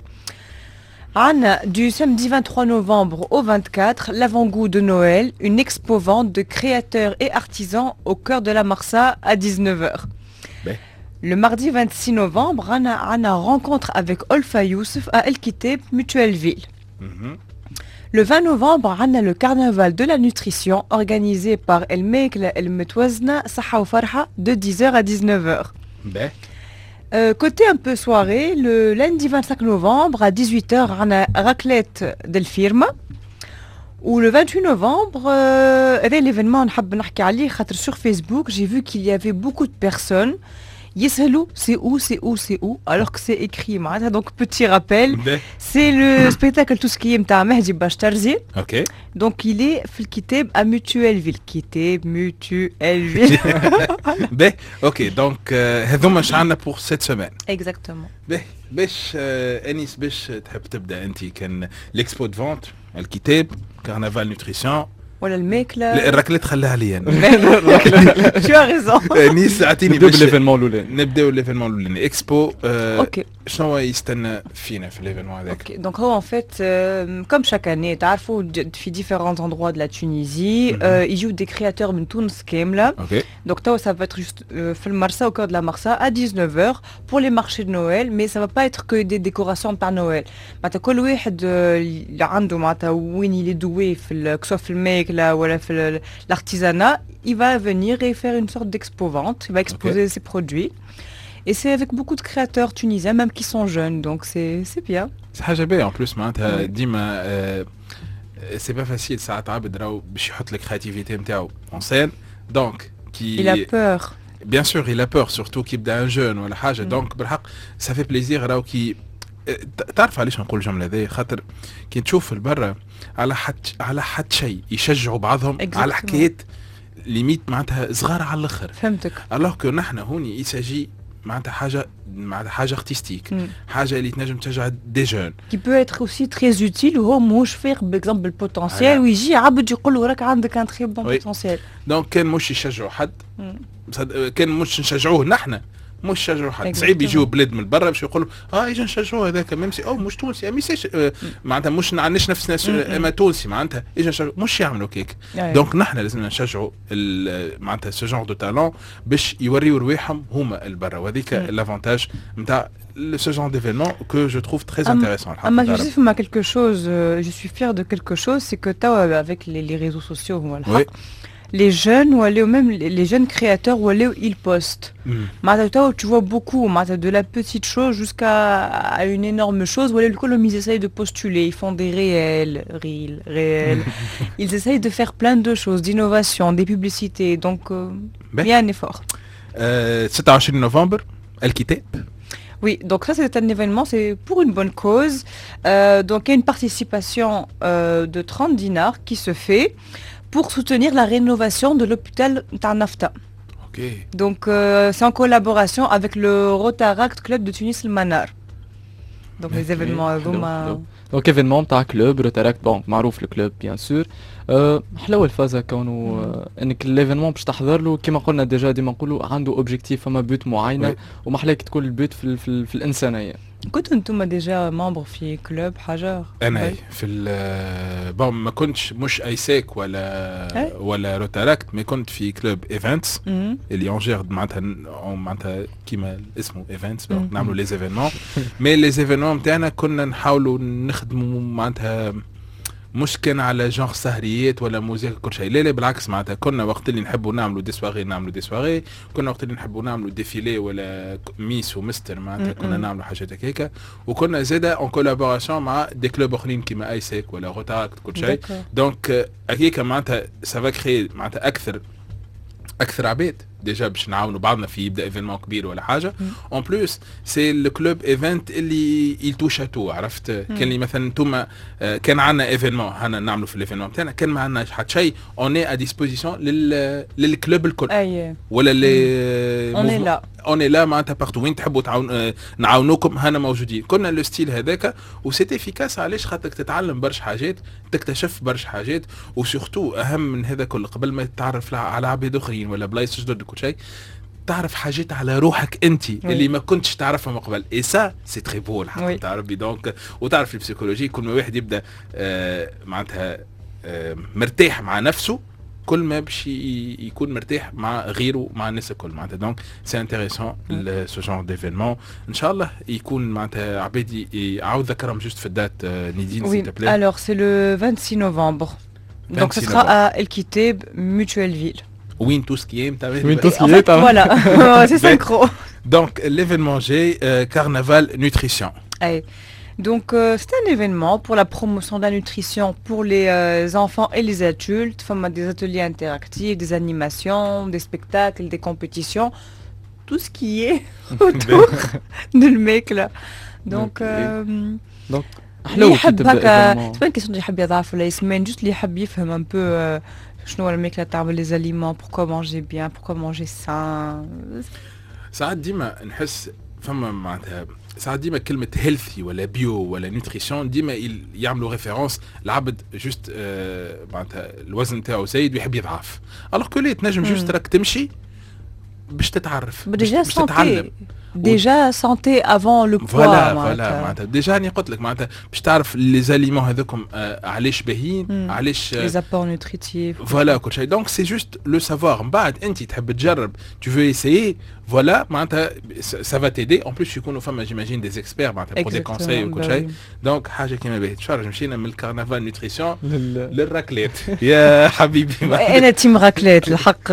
Anna, du samedi vingt-trois novembre au vingt-quatre, l'avant-goût de Noël, une expo-vente de créateurs et artisans au cœur de la Marsa à dix-neuf heures. Ben. Le mardi vingt-six novembre, Anna, Anna rencontre avec Olfa Youssef à El Kiteb, Mutuelleville. Mhm. Le vingt novembre, Anna le carnaval de la nutrition organisé par El Mekla El Metwazna Saha ou Farha de dix heures à dix-neuf heures. Ben. Euh, côté un peu soirée, le lundi vingt-cinq novembre à dix-huit heures, on a raclette del firma. Ou le vingt-huit novembre, euh, l'événement sur Facebook, j'ai vu qu'il y avait beaucoup de personnes. Yeshelou, c'est où, c'est où, c'est où, alors que c'est écrit. Donc petit rappel, Ben. c'est le spectacle tout ce qui est متاع مهدي Bashtarzi. Ok. Donc il est في الكتاب à Mutuelleville. Kiteb, Mutuelleville. Ben. Ok. Donc, هذوما اش عندنا pour cette semaine. Exactement. به باش آه، انيس باش تحب تبدا انت كان ليكسبو دو فونت الكتاب كارنفال نوتريسيون ولا الماكلة. الركلات خليها لي انا Tu as raison. انيس اعطيني نبداو باش بالليفينمون الاولاني. نبداو الليفينمون الاولاني اكسبو آه، Ok. شنو هو يستنى فينا في الليفينمون هذاك؟ Ok, donc oh, en fait, euh, comme chaque année, تعرفوا في différents endroits de la Tunisie, Mhm. euh, ils jouent des créateurs de Tunis كاملة. اوكي Donc toi, ça va être juste euh, في المرسا, au cœur de la Marsa, à dix-neuf heures pour les marchés de Noël, mais ça va pas être que des décorations par Noël. معناتها كل واحد آه، اللي عنده معناتها وين il est doué في ال- que ce soit في الماكلة ولا في ال- l'artisanat, il va venir et faire une sorte d'expo-vente, il va exposer ses produits. Et c'est avec beaucoup de créateurs tunisiens, même qui sont jeunes, donc c'est c'est bien. سي حاجه باهيه ان بلوس معناتها Ouais. ديما سي با فاسيل ساعات عبد راهو باش يحط لك كرياتيفيتي نتاعو اون سين دونك كي Il a peur. بيان سور il a peur surtout كي يبدا ان جون ولا حاجه Mm. دونك بالحق سا في بليزير راهو كي ت- تعرف علاش نقول الجمله هذه خاطر كي تشوف البرا على حد على حد شيء يشجعوا بعضهم Exactement. على حكايات ليميت معناتها صغار على الاخر فهمتك. الوغ كو نحن هوني يساجي معناتها حاجه معناتها حاجه ارتستيك Mm. حاجه اللي تنجم تشجع دي جون Qui peut être aussi très utile وهو موش فيه باكزومبل البوتنسيال Voilà. ويجي عبد يقول له راك عندك ان تري بون Oui. بوتنسيال. دونك كان مش يشجعوا حد صد- كان مش نشجعوه نحن مش نشجعوا حد صعيب Exactement. يجيو بلاد من برا باش يقولوا اه يجي نشجعوه هذاك ميمسي او مش تونسي ميساش معناتها مش نعناش نفس الناس Mm, mm. اما تونسي معناتها يجي نشجعوا مش يعملوا كيك دونك نحن لازم نشجعوا ال- معناتها سو جونغ دو تالون باش يوريوا رواحهم هما البرا وهذيك Mm. لافونتاج نتاع ce genre d'événement que je trouve très Am- intéressant. الحق Amma تعرف. Youssef m'a quelque chose, euh, je suis fière de quelque chose, c'est que t'as euh, avec les, les réseaux sociaux, voilà, Oui. les jeunes ou aller même les, les jeunes créateurs ou aller ils postent. Mm. Maintenant, tu vois beaucoup, maintenant, de la petite chose jusqu'à à une énorme chose. Voilà, le coup, ils essayent de postuler, ils font des réels, réels, réels. Ils essayent de faire plein de choses, d'innovation, des publicités. Donc, euh, Ben. il y a un effort. Euh, ستة وعشرين نوفمبر الكتاب. Oui, donc ça c'est un événement, c'est pour une bonne cause. Euh, donc il y a une participation euh, de trente dinars qui se fait pour soutenir la rénovation de l'hôpital Tarnafta. Ok. Donc euh, c'est en collaboration avec le Rotaract Club de Tunis le Manar. Donc les événements حلو، هذوما حلو. دونك ايفينمون تاع كلوب روتاراكت بون معروف الكلوب بيان سور. أه حلاوه الفازه كونه أه انك الايفينمون باش تحضر له كيما قلنا ديجا ديما نقولوا عنده اوبجيكتيف فما بوت معينه وي. وما حلاك تكون البوت في, ال- في, ال- في الانسانيه. كنتوا انتم ديجا ممبر في كلوب حاجه؟ انا Oui. في ال بون ما كنتش مش ايساك ولا أي. ولا روتاراكت ما كنت في كلوب ايفنتس Mhm. اللي اونجير معناتها معناتها كيما اسمه ايفنتس مم. نعملوا لي زيفينمون مي لي زيفينمون نتاعنا كنا نحاولوا نخدموا معناتها مش كان على جونغ سهريات ولا موسيقى كل شيء، لا لا بالعكس معناتها كنا وقت اللي نحبوا نعملوا دي سواري نعملوا دي سواري، كنا وقت اللي نحبوا نعملوا ديفيلي ولا ميس ومستر معناتها كنا نعملوا حاجات هكاكا، وكنا زاده اون كولابوراسيون مع دي كلوب اخرين كيما ايسيك ولا روتاراكت كل شيء. دونك هكاكا معناتها سافا كري معناتها اكثر اكثر عباد ديجا باش نعاونوا بعضنا في يبدا ايفينمون كبير ولا حاجه اون بلوس سي الكلوب ايفنت اللي يلتوش تو عرفت كان اللي مثلا انتم كان عندنا ايفينمون هنا نعملوا في الايفينمون تاعنا كان ما عندناش حتى شيء اون اي ا ديسبوزيسيون لل للكلوب الكل اي ولا لي اون اي لا اون اي لا معناتها بارتو وين تحبوا تعاون نعاونوكم هنا موجودين كنا لو ستيل هذاك وسيتي افيكاس علاش خاطرك تتعلم برشا حاجات تكتشف برشا حاجات وسورتو اهم من هذا كل قبل ما تتعرف على عباد اخرين ولا بلايص جدد كل شيء تعرف حاجات على روحك انت اللي ما كنتش تعرفها من قبل اي سا سي تري بو الحق تاع ربي دونك وتعرف البسيكولوجي كل ما واحد يبدا آه معناتها آه مرتاح مع نفسه كل ما باش يكون مرتاح مع غيره مع الناس الكل معناتها دونك سي انتريسون سو جونر ديفينمون ان شاء الله يكون معناتها عبادي يعاود ذكرهم جوست في الدات نيدين سي تبلي الوغ سي لو vingt-six novembre donc ce sera à El Kiteb Mutuelle Ville وين تو سكيام تاع وين تو سكيام voilà c'est synchro donc l'événement G carnaval nutrition اي Donc euh, c'est un événement pour la promotion de la nutrition pour les euh, enfants et les adultes. Enfin, des ateliers interactifs, des animations, des spectacles, des compétitions, tout ce qui est autour de le mec là. Donc, donc اللي يحب هكا تبان كيسون اللي يحب يضعف ولا يسمين جوست اللي يحب يفهم ان بو شنو الماكله تاع لي زاليمون بوركوا مانجي بيان بوركوا مانجي سان. ساعات ديما نحس فما معناتها ساعات ديما كلمة هيلثي ولا بيو ولا نوتريسيون ديما يعملوا ريفيرونس العبد جوست آه معناتها الوزن تاعو زايد ويحب يضعف الوغ كو لي تنجم جوست راك تمشي باش تتعرف باش تتعلم ديجا سانتي افون لو بوا فوالا فوالا معناتها ديجا راني قلت لك معناتها باش تعرف لي زاليمون هذوكم آه علاش باهيين علاش لي زابور نوتريتيف فوالا كل شيء دونك سي جوست لو سافوار من بعد انت تحب تجرب tu veux essayer voilà معناتها ça va t'aider en plus يكونوا فما جيماجين دي اكسبير معناتها بور دي كونساي وكل شيء دونك حاجه كيما باهي تشارج مشينا من الكارنفال نوتريسيون للراكليت يا حبيبي انا تيم راكليت الحق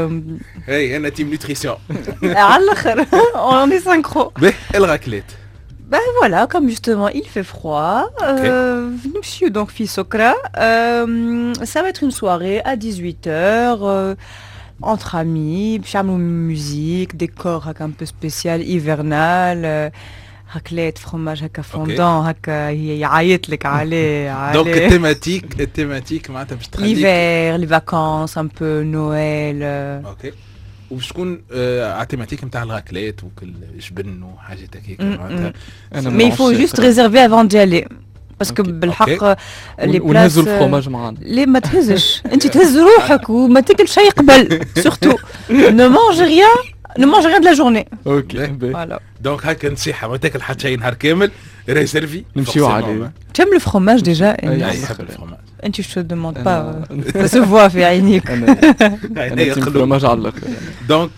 اي انا تيم نوتريسيون على الاخر on est synchro باهي الراكليت Ben voilà, comme justement il fait froid, monsieur euh, donc fils Sokra, euh, ça va être une soirée à dix-huit heures, euh, entre amis, charme musique, décor un peu spécial, hivernal, euh, raclette, fromage haka fondant, haka يعيط لك عليه عليه. Donc thématique, thématique معناتها باش تخليك l'hiver, les vacances, un peu Noël. Euh. Ok. وباش تكون على تيماتيك نتاع الغاكلات وكل جبن وحاجات هكاك معناتها مي يفو جوست ريزيرفي افون دي الي باسكو بالحق لي بلاص ونهزوا الفرomage معانا ليه ما تهزش انت تهز روحك وما تاكل شيء قبل سورتو نو مانج ريان نو مانج ريان دو لا جورني اوكي فوالا دونك هكا نصيحه ما تاكل حتى شيء نهار كامل ريزيرفي نمشيو عليه تم الفرomage ديجا يحب الفرomage انت je te demande pas ça se voit في عينيك انا الفرomage على الاخر دونك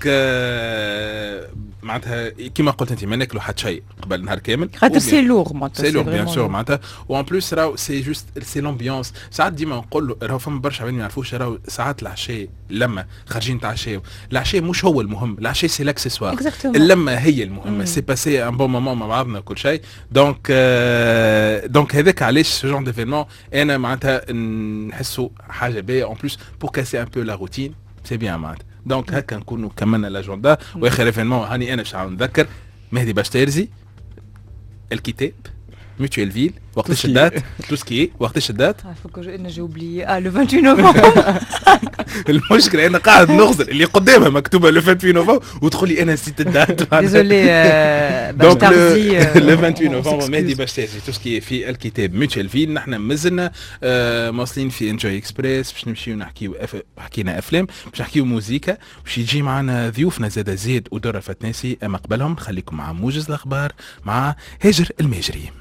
معناتها كيما قلت انت ما ناكلوا حتى شيء قبل نهار كامل خاطر سي لوغ معناتها سي لوغ بيان سور معناتها وان بلوس راهو سي جوست سي لومبيونس ساعات ديما نقول له راهو فما برشا عباد ما يعرفوش راهو ساعات العشاء لما خارجين نتعشاو العشاء مش هو المهم العشاء سي لاكسيسوار اللمه هي المهمه سي باسي ان بون مومون مع بعضنا كل شيء دونك دونك هذاك علاش سو جون ديفينمون انا معناتها نحسوا حاجه باهيه اون بلوس بور كاسي ان بو لا روتين سي بيان معناتها دونك هكا نكونوا كملنا لاجوندا واخر ايفينمون هاني انا باش نذكر مهدي باشتيرزي الكتاب ميوتويل فيل وقتاش الدات تو سكي وقتاش الدات فوكو انا جي اوبليي اه لو vingt-huit نوفمبر المشكله انا قاعد نغزل اللي قدامها مكتوبه لو vingt-huit نوفمبر وتدخل لي انا نسيت الدات ديزولي باشتيرزي لو vingt-huit نوفمبر مهدي باشتيرزي تو سكي في الكتاب ميوتويل فيل نحن مازلنا مواصلين في انجوي اكسبريس باش نمشيو نحكيو حكينا افلام باش نحكيو موزيكا باش يجي معنا ضيوفنا زاد زيد ودره فتناسي اما قبلهم خليكم مع موجز الاخبار مع هاجر الماجري.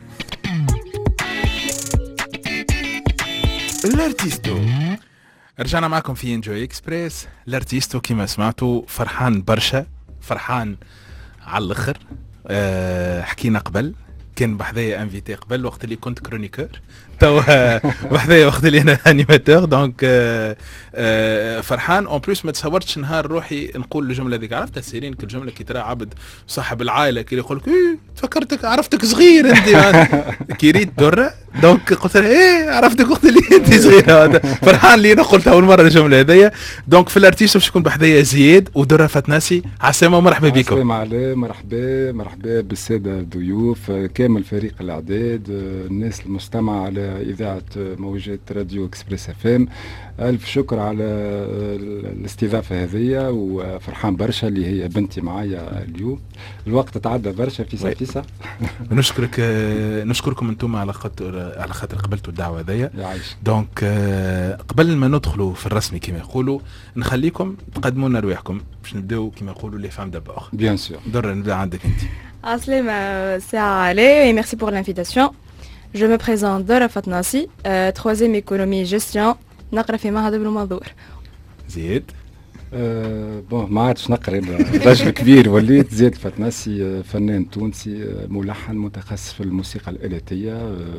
الارتيستو رجعنا معكم في انجوي اكسبريس. الارتيستو كما سمعتوا فرحان برشا فرحان على الاخر. أه حكينا قبل كان بحذايا انفيتي قبل وقت اللي كنت كرونيكور توا بحذايا وقت اللي انا انيماتور دونك آه آه فرحان اون بليس. ما تصورتش نهار روحي نقول الجمله ذيك، عرفت السيرين كل جمله كي ترى عبد صاحب العائله كي يقول لك ايه تفكرتك عرفتك صغير انت كي ريت دره دونك قلت له ايه عرفتك وقت اللي انت صغيره. فرحان اللي انا قلت اول مره الجمله هذيا. دونك في الارتيست باش يكون بحذايا زياد ودره فتناسي. عسلامه ومرحبا بكم. السلام عليكم، مرحبا مرحبا بالساده الضيوف كامل فريق الاعداد الناس المستمعه على اذاعه موجات راديو اكسبريس اف ام. الف شكر على الاستضافه هذه، وفرحان برشا اللي هي بنتي معايا اليوم. الوقت تعدى برشا في ساعه تسعة. نشكرك نشكركم انتم على خاطر على خاطر قبلتوا الدعوه هذيا. دونك قبل ما ندخلوا في الرسمي كما يقولوا نخليكم تقدموا لنا رواحكم باش نبداو كما يقولوا لي فام دابور. بيان سور. در نبدا عندك انت. Assalam, c'est Alé et merci pour l'invitation. Je me présente Dora Fatnassi, euh, troisième économie et gestion. نقرا في معهد ابن منظور. زياد. أه بون ما عادش نقرا راجل كبير وليت. زياد فتناسي فنان تونسي ملحن متخصص في الموسيقى الآلاتية.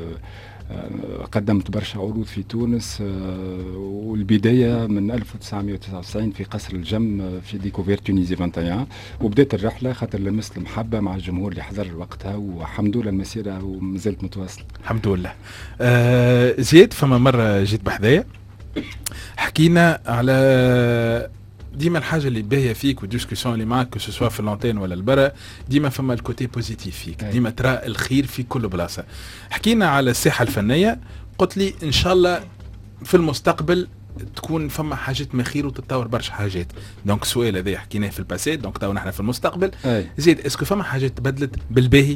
أه قدمت برشا عروض في تونس. أه والبداية من ألف وتسعمائة وتسعة وتسعين في قصر الجم في ديكوفير تونيزي واحد وعشرين، وبدأت الرحلة خاطر لمست المحبة مع الجمهور اللي حضر وقتها، والحمد لله المسيرة ومازالت متواصلة. الحمد لله. أه زياد فما مرة جيت بحذايا حكينا على ديما الحاجه اللي باهيه فيك والديسكسيون اللي معك سواء في اللونتين ولا البرا، ديما فما الكوتي بوزيتيف فيك، ديما ترى الخير في كل بلاصه. حكينا على الساحه الفنيه، قلت لي ان شاء الله في المستقبل تكون فما حاجات ما خير وتتطور برشا حاجات. دونك السؤال هذا حكيناه في الباسي، دونك تو نحن في المستقبل. زيد اسكو فما حاجات تبدلت بالباهي؟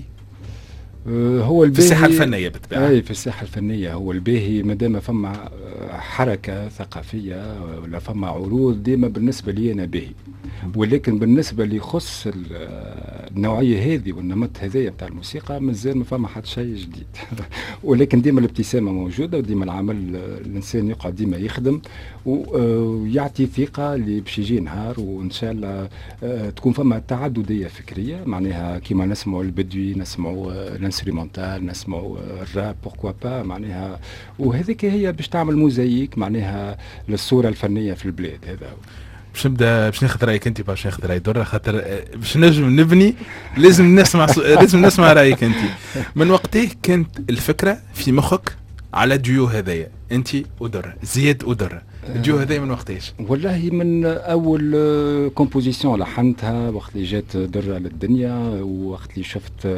هو الباهي في الساحه الفنيه بالطبيعه. اي في الساحه الفنيه هو الباهي مادام فما حركه ثقافيه ولا فما عروض ديما بالنسبه لي انا باهي. ولكن بالنسبه اللي يخص النوعيه هذه والنمط هذايا بتاع الموسيقى مازال ما فما حتى شيء جديد. ولكن ديما الابتسامه موجوده، وديما العمل الانسان يقعد ديما يخدم ويعطي ثقه اللي باش يجي نهار وان شاء الله تكون فما تعدديه فكريه، معناها كيما نسمعوا البدوي، نسمعوا الانسترومنتال، نسمعوا الراب، بوركوا با، معناها وهذيك هي باش تعمل موزايك معناها للصوره الفنيه في البلاد. هذا باش نبدا باش ناخذ رايك انت، باش ناخذ راي دره خاطر باش نجم نبني لازم نسمع لازم نسمع رايك انت. من وقتها كانت الفكره في مخك على ديو هذايا انت ودره، زياد ودره، الديو هذايا من وقتاش؟ والله من اول كومبوزيسيون لحنتها وقت اللي جات دره للدنيا، ووقت اللي شفت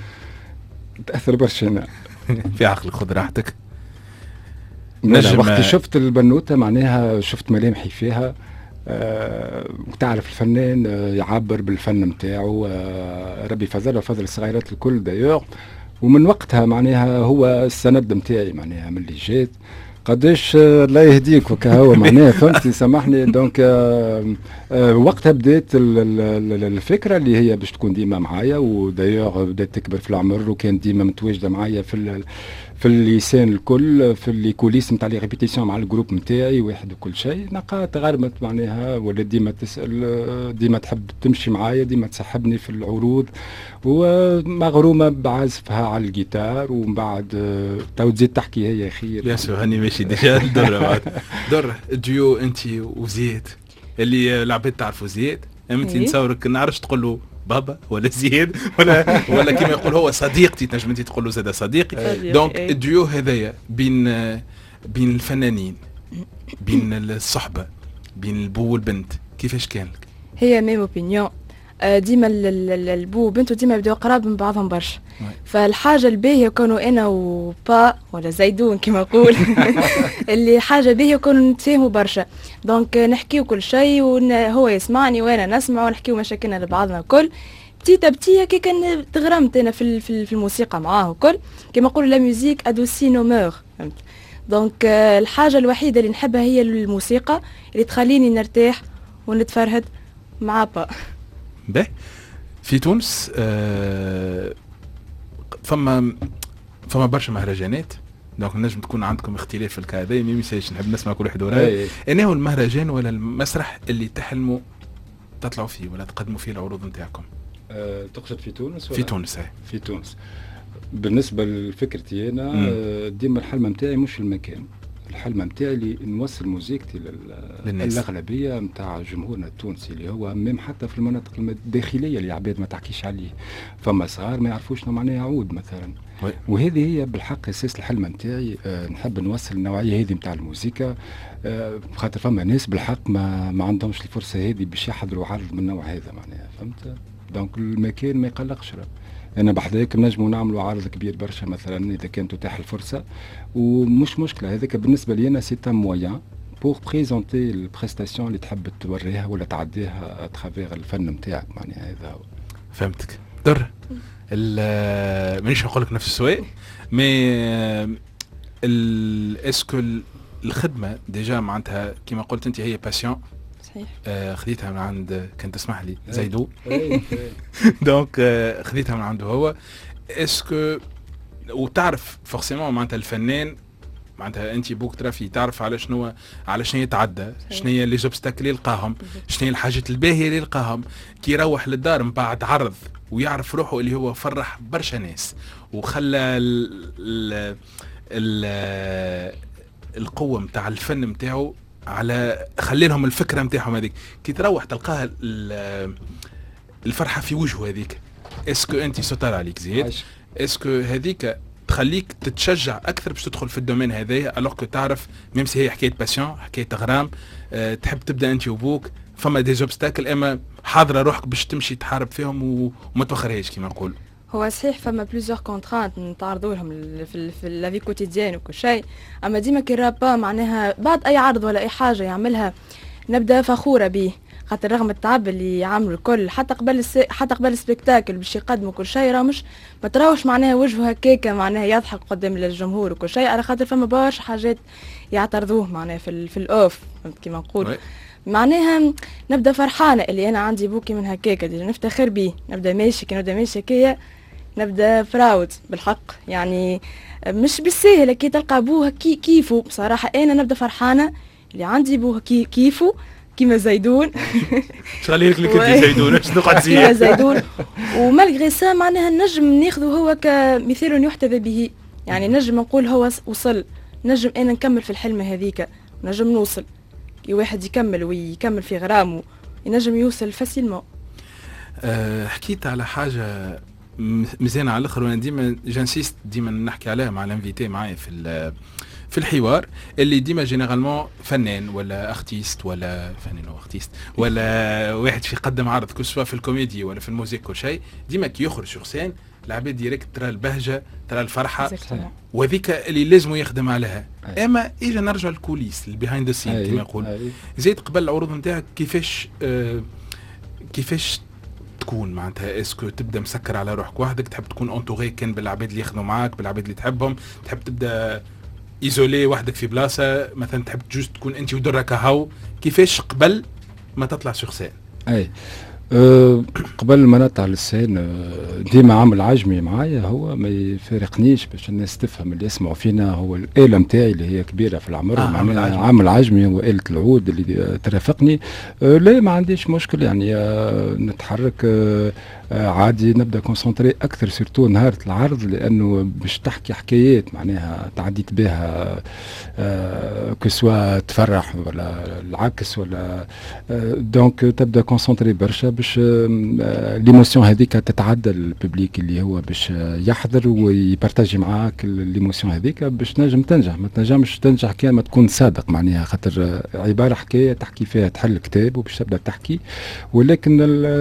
تاثر برشا انا. في عقلك خذ راحتك. نجم وقت شفت البنوته معناها شفت ملامحي فيها. آه وتعرف الفنان آه يعبر بالفن نتاعو. آه ربي فضل وفضل الصغيرات الكل دايوغ، ومن وقتها معناها هو السند نتاعي معناها من اللي جات قداش آه الله يهديك وكهو معناها فهمتي سامحني. دونك آه آه وقتها بدات الفكره اللي هي باش تكون ديما معايا، ودايوغ بدات تكبر في العمر وكان ديما متواجده معايا في في اللسان الكل، في اللي كوليس نتاع لي ريبيتيسيون مع الجروب نتاعي واحد وكل شيء. نلقاها تغرمت معناها ولا ديما تسال، ديما تحب تمشي معايا، ديما تسحبني في العروض، ومغرومه بعزفها على الجيتار. ومن بعد تو تزيد تحكي هي خير. يا سو هاني ماشي ديجا دره بعد دره ديو انت وزياد اللي العباد تعرفوا زياد، انت نصورك نعرفش تقول له بابا ولا زياد ولا ولا كما يقول هو صديقتي، تنجم انت تقول له زاد صديقي. دونك الديو هذايا بين بين الفنانين، بين الصحبه، بين البو والبنت، كيفاش كان لك؟ هي ميم اوبينيون. ديما البو وبنته ديما يبداو قراب من بعضهم برشا. فالحاجه الباهيه كانوا انا وبا ولا زيدون كما نقول اللي حاجه باهيه كانوا نتفاهموا برشا. دونك نحكيو كل شيء وهو يسمعني وانا نسمع ونحكيو مشاكلنا لبعضنا الكل. بتيتا بتيتا كي كان تغرمت انا في في الموسيقى معاه وكل كما نقولوا لا ميوزيك ادوسي نو مور. فهمت؟ دونك الحاجه الوحيده اللي نحبها هي الموسيقى اللي تخليني نرتاح ونتفرهد مع با. باهي في تونس آه فما فما برشا مهرجانات، دونك نجم تكون عندكم اختلاف في الكادي، مي ميساج نحب نسمع كل واحد وراي. انا هو المهرجان ولا المسرح اللي تحلموا تطلعوا فيه ولا تقدموا فيه العروض نتاعكم؟ أه تقصد في تونس ولا في تونس؟ هاي في تونس. بالنسبه لفكرتي انا آه، ديما الحلمه نتاعي مش المكان، الحلمه نتاعي اللي نوصل موسيقتي للاغلبيه نتاع جمهورنا التونسي اللي هو ميم حتى في المناطق الداخليه اللي عباد ما تحكيش عليه، فما صغار ما يعرفوش معناه يعود مثلا. وي. وهذه هي بالحق اساس الحلمه نتاعي. أه نحب نوصل النوعيه هذه نتاع الموسيقى، أه خاطر فما ناس بالحق ما ما عندهمش الفرصه هذه باش يحضروا عرض من النوع هذا معناها، فهمت؟ دونك المكان ما يقلقش. انا بحذاك نجموا نعملوا عرض كبير برشا مثلا اذا كانت تتاح الفرصه، ومش مشكله. هذاك بالنسبه لي انا سي ان مويان بور بريزونتي البريستاسيون اللي تحب توريها ولا تعديها اترافيغ الفن نتاعك معناها. هذا هو. فهمتك. در مانيش نقول لك نفس السؤال، مي اسكو الخدمه ديجا معناتها كيما قلت انت هي باسيون صحيح. آه خذيتها من عند كان تسمح لي زيدو دونك آه خذيتها من عنده هو. اسكو وتعرف فورسيمون معناتها الفنان معناتها انت بوك ترافي تعرف على شنو على شنو يتعدى، شنو هي لي زوبستاكل اللي يلقاهم، شنو هي الحاجات الباهيه اللي يلقاهم كي يروح للدار من بعد عرض ويعرف روحه اللي هو فرح برشا ناس وخلى ال ال ال القوه نتاع الفن نتاعو على خلي لهم الفكره نتاعهم هذيك، كي تروح تلقاها الفرحه في وجهه هذيك. اسكو انت سطر عليك زيد، اسكو هذيك تخليك تتشجع اكثر باش تدخل في الدومين هذايا الوغ كو تعرف ميم سي هي حكايه باسيون حكايه غرام أه تحب تبدا انت وبوك فما دي زوبستاكل اما حاضره روحك باش تمشي تحارب فيهم وما توخرهاش كيما نقول. هو صحيح فما بليزيور كونترانت نتعرضوا لهم في في لافي كوتيديان وكل شيء، اما ديما كي الرابا معناها بعد اي عرض ولا اي حاجه يعملها نبدا فخوره به، خاطر رغم التعب اللي يعملوا الكل حتى قبل الس... حتى قبل السبيكتاكل باش يقدموا كل شيء راه مش ما تراوش معناها وجهه هكاكا معناها يضحك قدام الجمهور وكل شيء، على خاطر فما برشا حاجات يعترضوه معناها في ال... في الاوف كيما نقول. معناها نبدا فرحانه اللي انا عندي بوكي من هكاكا ديجا نفتخر به، نبدا ماشي كي نبدا ماشي هكايا نبدا براود بالحق، يعني مش بالسهل كي تلقى بوها كي كيفو بصراحه. انا نبدا فرحانه اللي عندي بوها كي كيفو كيما زيدون شغاليك لك انت زيدون اش نقعد كيما زيدون ومالغري سا معناها نجم ناخذه هو كمثال يحتذى به، يعني نجم نقول هو وصل، نجم انا نكمل في الحلمه هذيك، نجم نوصل كي واحد يكمل ويكمل في غرامه ينجم يوصل فاسيلمون. أه حكيت على حاجه مزيانه على الاخر وانا ديما جانسيست ديما نحكي عليها مع الانفيتي معايا في في الحوار اللي ديما جينيرالمون فنان ولا ارتيست ولا فنان او ارتيست ولا واحد في يقدم عرض كل سوا في الكوميدي ولا في الموسيقى كل شيء، ديما كي يخرج سور سين العباد ديريكت ترى البهجه ترى الفرحه وذيك اللي لازم يخدم عليها. اما اجا نرجع للكوليس البيهايند ذا سين كما يقول زيد قبل العروض نتاعك كيفاش آه كيفاش تكون معناتها اسكو تبدا مسكر على روحك وحدك، تحب تكون اونتوري كان بالعباد اللي يخدموا معاك بالعباد اللي تحبهم، تحب تبدا ايزولي وحدك في بلاصه مثلا تحب جوست تكون انت ودرك هاو، كيفاش قبل ما تطلع سور سين؟ اي أه قبل ما نطلع للسين أه ديما عامل عجمي معايا هو ما يفارقنيش باش الناس تفهم اللي يسمعوا فينا، هو الآلة نتاعي اللي هي كبيرة في العمر آه معناها عامل عجمي هو آلة العود اللي ترافقني. أه لا ما عنديش مشكل يعني أه نتحرك أه آه عادي نبدا كونسونتري اكثر سيرتو نهار العرض لانه باش تحكي حكايات معناها تعديت بها آه كسوا تفرح ولا العكس ولا آه دونك تبدا كونسونتري برشا باش آه ليموسيون هذيك تتعدى الببليك اللي هو باش يحضر ويبارتاجي معاك ليموسيون هذيك باش تنجم تنجح. ما تنجمش تنجح كان ما تكون صادق معناها، خاطر عباره حكايه تحكي فيها تحل كتاب وباش تبدا تحكي، ولكن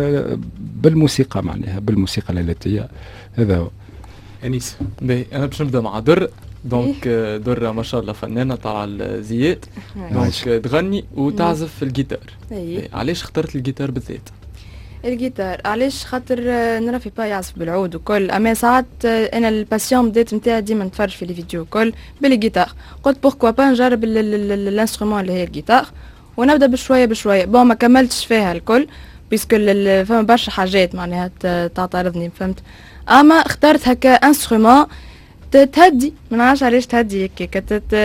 بالموسيقى معناها بالموسيقى الآلاتية. هذا هو. انيس باهي انا باش نبدا مع در دونك در ما شاء الله فنانه تاع الزيات دونك تغني وتعزف في الجيتار. علاش اخترت الجيتار بالذات؟ الجيتار علاش خاطر نرافي با يعزف بالعود وكل، اما ساعات انا الباسيون بدات نتاعي ديما نتفرج في لي فيديو كل بالجيتار، قلت بوركوا با نجرب الانسترومون اللي هي الجيتار ونبدا بشويه بشويه. بون ما كملتش فيها الكل بيسكو فما برشا حاجات معناها تعترضني فهمت، اما اخترت هكا انسترومون تهدي ما نعرفش علاش تهدي هكاك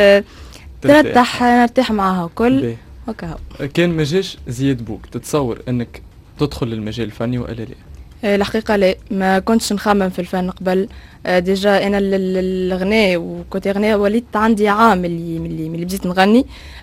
ترتاح نرتاح معاها وكل هكا. كان ما جاش زياد بوك تتصور انك تدخل للمجال الفني ولا لا؟ الحقيقة لا، ما كنتش نخمم في الفن قبل. ديجا انا الغناء وكوتي غناء وليت عندي عام اللي ملي ملي بديت نغني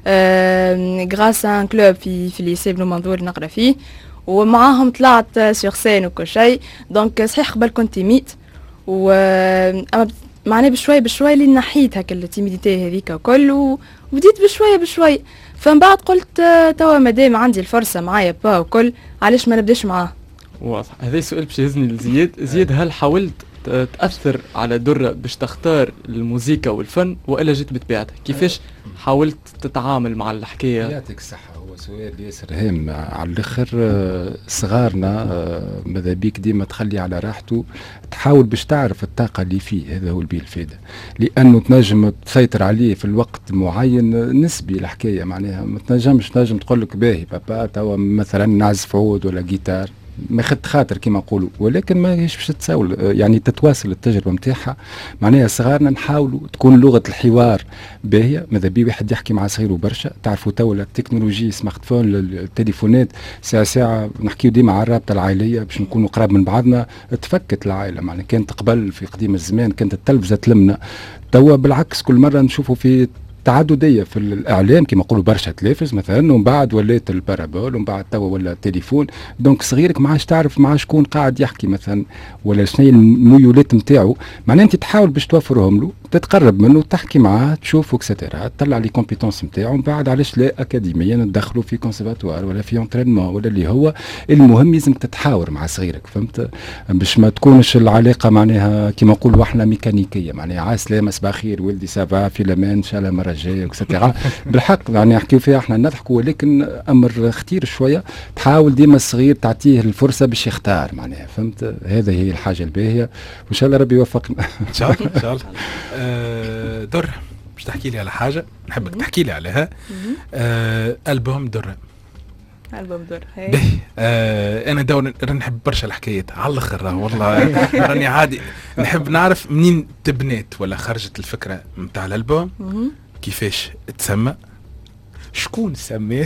غراس ان كلوب في في ليسي بن منظور نقرا فيه، ومعاهم طلعت سيغ سين وكل شيء. دونك صحيح قبل كنت تيميت، و اما معناه بشوي بشوي اللي نحيت هكا التيميديتي هذيك وكل، وبديت بشويه بشوي. فمن بعد قلت توا مادام عندي الفرصه معايا با وكل، علاش ما نبداش معاه. واضح. هذا السؤال باش يهزني لزياد. زياد، هل حاولت تأثر على درة باش تختار الموسيقى والفن، وإلا جيت بطبيعتها؟ كيفاش حاولت تتعامل مع الحكاية؟ يعطيك الصحة. هو سؤال ياسر هام على الآخر. صغارنا ماذا بيك ديما تخلي على راحته، تحاول باش تعرف الطاقة اللي فيه، هذا هو البي الفائدة، لأنه تنجم تسيطر عليه في الوقت معين نسبي. الحكاية معناها ما تنجمش تنجم تقول لك باهي بابا توا مثلا نعزف عود ولا جيتار، ما خدت خاطر كما نقولوا، ولكن ما هيش باش تساول يعني تتواصل التجربه نتاعها. معناها صغارنا نحاولوا تكون لغه الحوار باهيه. ماذا بي واحد يحكي مع صغيره برشا. تعرفوا تو التكنولوجي سمارت فون التليفونات ساعه ساعه نحكيو ديما على الرابطه العائليه باش نكونوا قراب من بعضنا. تفكت العائله معناها كانت قبل في قديم الزمان كانت التلفزه تلمنا، توا بالعكس كل مره نشوفوا في تعدديه في الاعلام كما نقولوا برشا تلفز مثلا، ومن بعد ولات البارابول، ومن بعد توا ولا التليفون. دونك صغيرك ما عادش تعرف مع شكون قاعد يحكي مثلا، ولا شنو الميولات نتاعو. معناها انت تحاول باش توفرهم له، تتقرب منه، تحكي معاه، تشوفه اكسترا، تطلع لي كومبيتونس نتاعو. من بعد علاش لا اكاديميا ندخلوا في كونسيرفاتوار ولا في انترينمون ولا اللي هو المهم. لازم تتحاور مع صغيرك، فهمت، باش ما تكونش العلاقه معناها كما نقولوا احنا ميكانيكيه. معناها عسلامه صباح خير ولدي سافا في الامان ان شاء الله مره جايه اكسترا. بالحق يعني نحكيو فيها احنا نضحكوا، ولكن امر خطير شويه. تحاول ديما الصغير تعطيه الفرصه باش يختار معناها، فهمت. هذا هي الحاجه الباهيه، وان شاء الله ربي يوفقنا. ان شاء الله ان شاء الله. أه در باش تحكي لي على حاجه نحبك تحكي لي عليها. أه البوم در. البوم در باهي. أه انا دور نحب برشا الحكايات على الاخر والله. راني عادي نحب نعرف منين تبنيت ولا خرجت الفكره نتاع الالبوم، كيفاش تسمى، شكون سماه،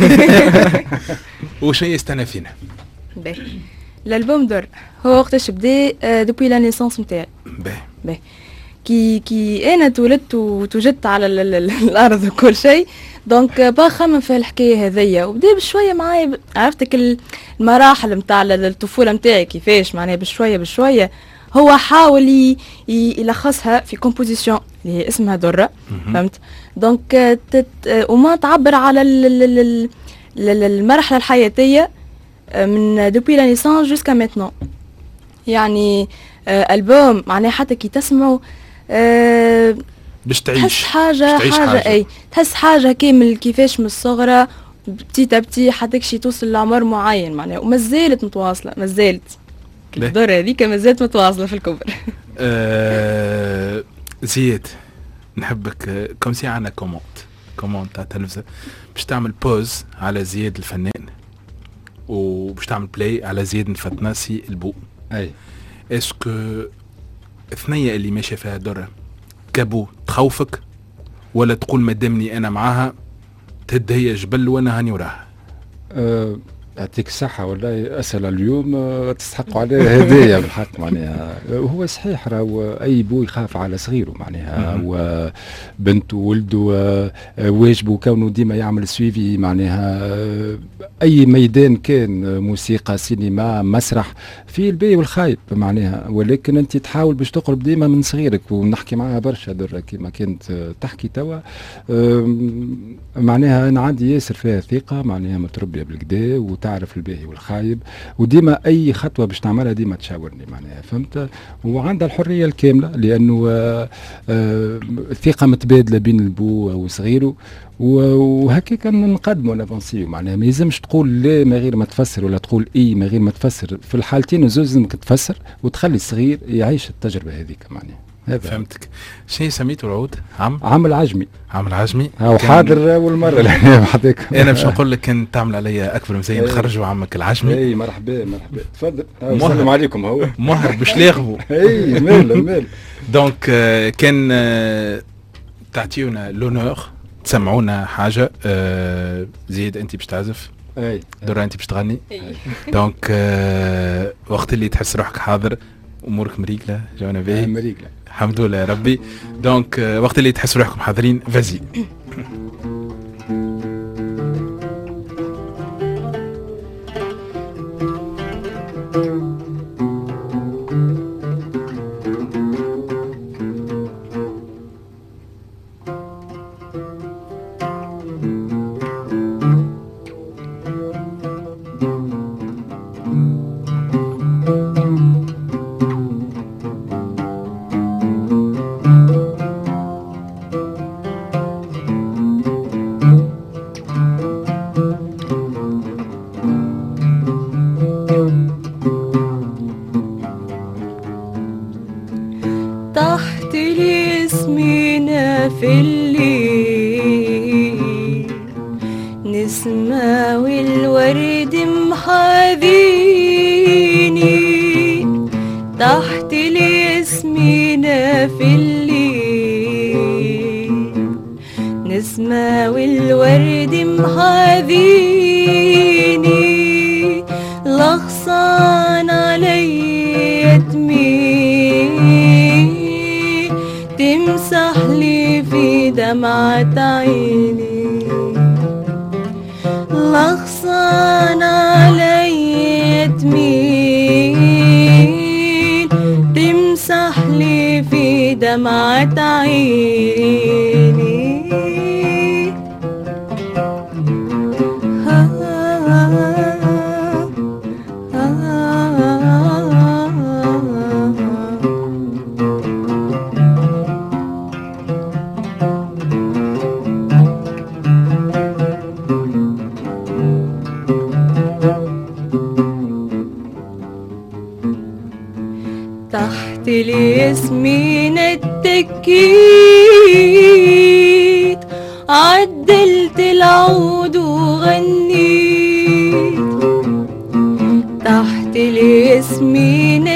وشنو يستنى فينا. باهي. الالبوم در هو وقتاش بدا؟ دوبوي لا نيسونس نتاعي. باهي باهي. كي كي انا تولدت وتوجدت على ال ال الارض وكل شيء، دونك با خمم في الحكايه هذيا، وبدا بشويه معايا. عرفتك المراحل نتاع الطفوله نتاعي كيفاش معناها بشويه بشويه هو حاول يلخصها في كومبوزيسيون اللي هي اسمها درة. فهمت. دونك وما تعبر على المرحله الحياتيه من دوبي لا نيسانس جوسكا ميتنون. يعني البوم معناها حتى كي تسمعوا أه باش تعيش تحس حاجه حاجة, حاجه اي تحس حاجه كامل كيفاش من الصغرى بتي تبتي حتى كي توصل لعمر معين معناها، وما زالت متواصله. ما زالت الدور هذيك ما زالت متواصله في الكبر. أه زياد نحبك كم سي عنا كومونت كومونت تاع تلفزه باش تعمل بوز على زياد الفنان، وباش تعمل بلاي على زياد الفتناسي البو. اي اسكو الثنيه اللي ماشيه فيها درة كابو تخوفك، ولا تقول مادامني انا معاها تهد هي جبل وانا هاني وراها؟ أه يعطيك الصحة والله. أسئلة اليوم أه تستحقوا عليه هدية بالحق معناها. هو صحيح راهو أي بو يخاف على صغيره معناها، وبنته وولده أه واجبه كونه ديما يعمل سويفي معناها. أه أي ميدان كان، موسيقى سينما مسرح، في الباهي والخايب معناها. ولكن أنت تحاول باش تقرب ديما من صغيرك، ونحكي معها برشا درة كما كنت تحكي توا. أه معناها أنا عندي ياسر فيها ثقة معناها، متربية بالكدا وتعرف الباهي والخايب، وديما اي خطوه باش تعملها ديما تشاورني معناها، فهمت. وعندها الحريه الكامله، لانه آآ آآ ثقه متبادله بين البو وصغيره، وهكاك نقدموا نافونسيو معناها. ما يلزمش تقول لا ما غير ما تفسر، ولا تقول اي ما غير ما تفسر. في الحالتين زوز لازمك تفسر وتخلي الصغير يعيش التجربه هذيك معناها. فهمتك. شنو سميته العود؟ عم عم العجمي. عم العجمي هاو حاضر اول مره اليوم حديك. انا باش نقول لك كنت تعمل عليا اكبر مزين خرجوا عمك العجمي. اي مرحبا مرحبا تفضل. السلام عليكم. هو مهر باش لاغبوا. اي مال مال. دونك كان تعطيونا لونور تسمعونا حاجه. زيد انت باش تعزف اي درة انت باش تغني دونك آه وقت اللي تحس روحك حاضر امورك مريقله جونا باهي مريقله الحمد لله يا ربي دونك آه وقت اللي تحس روحكم حاضرين فازي. تحت الياسمينة في الليل نسمة والورد محاذيني تحت الياسمينة في الليل نسمة والورد محاذيني لغصان علي تميل تمسح لي في دمعة عيني لغصان علي تميل تمسح لي في دمعة عيني تحت الياسمين اتكيت عدلت العود وغنيت تحت الياسمين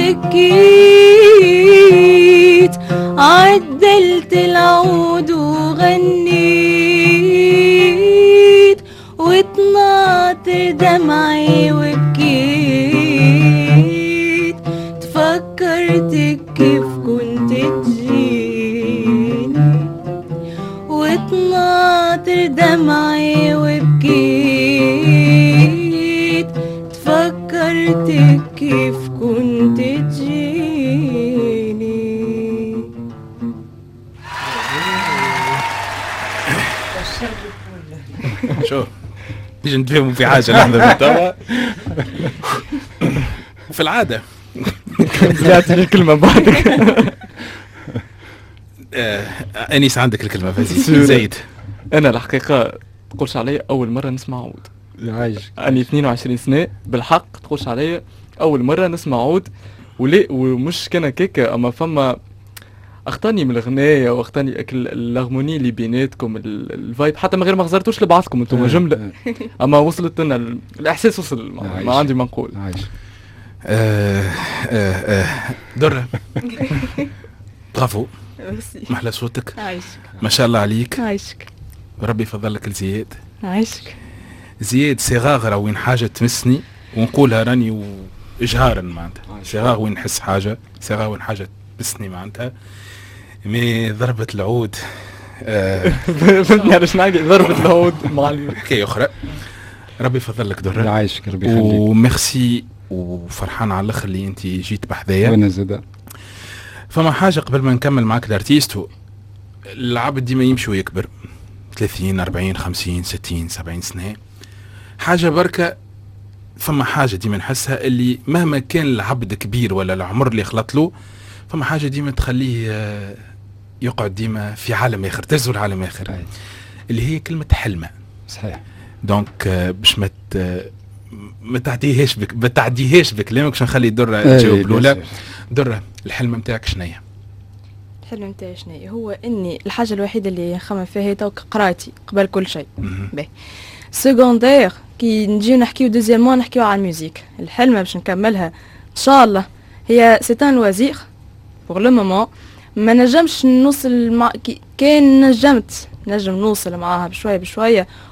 اتكيت عدلت العود وغنيت وطلعت دمعي وبكيت تفكرتك كيف كنت تجيني وطلعت دمعي وبكيت تفكرتك كيف كنت تجيني. شوف نيجي نتفاهموا في حاجة نحن توا في العادة جاتني الكلمة بعدك. آه، أنيس عندك الكلمة فازي زايد. أنا الحقيقة تقولش علي أول مرة نسمع عود. يعيشك. أنا اثنين وعشرين سنة بالحق تقولش علي أول مرة نسمع عود ولي ومش كان كيكا أما فما اختاني من الغناية واختاني الهارموني اللي بيناتكم الفايب حتى من غير ما خزرتوش لبعضكم انتم جملة اما وصلت لنا الاحساس وصل ما, ما عندي ما نقول. آه آه آه درة برافو محلى صوتك ما شاء الله عليك عايشك ربي يفضل لك لزياد عايشك زياد صغاغرة وين حاجة تمسني ونقولها راني وإجهارا معناتها صغاغ وين نحس حاجة صغاغ وين حاجة تمسني معناتها مي ضربة العود فهمتني علاش نعقل ضربة العود مع حكاية أخرى. ربي يفضل لك درة يعيشك ربي يخليك وميرسي وفرحان على الاخر اللي انت جيت بحذايا وانا زاده. فما حاجه قبل ما نكمل معك الارتيست العبد ديما يمشي ويكبر ثلاثين أربعين خمسين ستين سبعين سنه حاجه بركه فما حاجه ديما نحسها اللي مهما كان العبد كبير ولا العمر اللي خلط له فما حاجه ديما تخليه يقعد ديما في عالم اخر تزول عالم اخر أي. اللي هي كلمه حلمه صحيح دونك باش ما ما تعديهاش بك ما تعديهاش بكلامك باش نخلي درة تجاوب الاولى. درة الحلم نتاعك شنيا؟ الحلم نتاعي شنيا هو اني الحاجه الوحيده اللي نخمم فيها هي توك قرايتي قبل كل شيء. باهي سكوندير كي نجيو نحكيو دوزيامون نحكيو على الموسيك. الحلم باش نكملها ان شاء الله هي سيتان لوازير بور لو مومون ما نجمش نوصل مع كان نجمت نجم نوصل معاها بشويه بشويه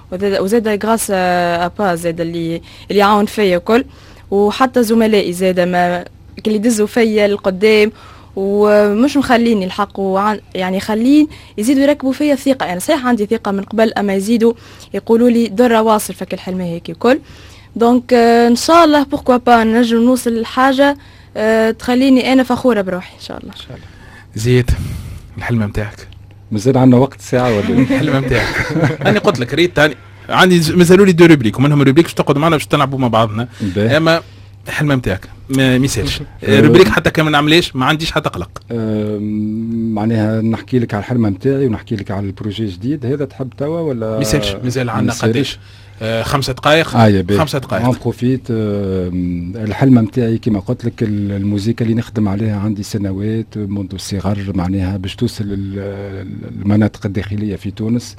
وزاد غراس ابا زاد اللي اللي عاون فيا كل، وحتى زملائي زاد ما اللي دزوا فيا القدام ومش مخليني الحق، يعني خلين يزيدوا يركبوا فيا الثقه. يعني صحيح عندي ثقه من قبل، اما يزيدوا يقولوا لي درة واصل فك الحلم هيك الكل. دونك ان شاء الله بوركوا با نجم نوصل لحاجه تخليني انا فخوره بروحي ان شاء الله. ان شاء الله. زيد الحلم نتاعك مازال عندنا وقت ساعه ولا الحلم نتاعك؟ انا قلت لك ريت ثاني عندي مازالوا لي دو روبريك ومنهم روبريك باش تقعدوا معنا باش تلعبوا مع بعضنا، اما الحلم نتاعك ما يسالش روبريك حتى كان ما نعمليش ما عنديش حتى قلق. معناها نحكي لك على الحلم نتاعي ونحكي لك على البروجي الجديد هذا، تحب توا ولا ما يسالش؟ مازال عندنا قداش؟ آه خمسة دقائق. آه خمسة دقائق. اون بروفيت. آه الحلم نتاعي كما قلت لك الموسيقى اللي نخدم عليها عندي سنوات منذ الصغر، معناها باش توصل المناطق الداخليه في تونس.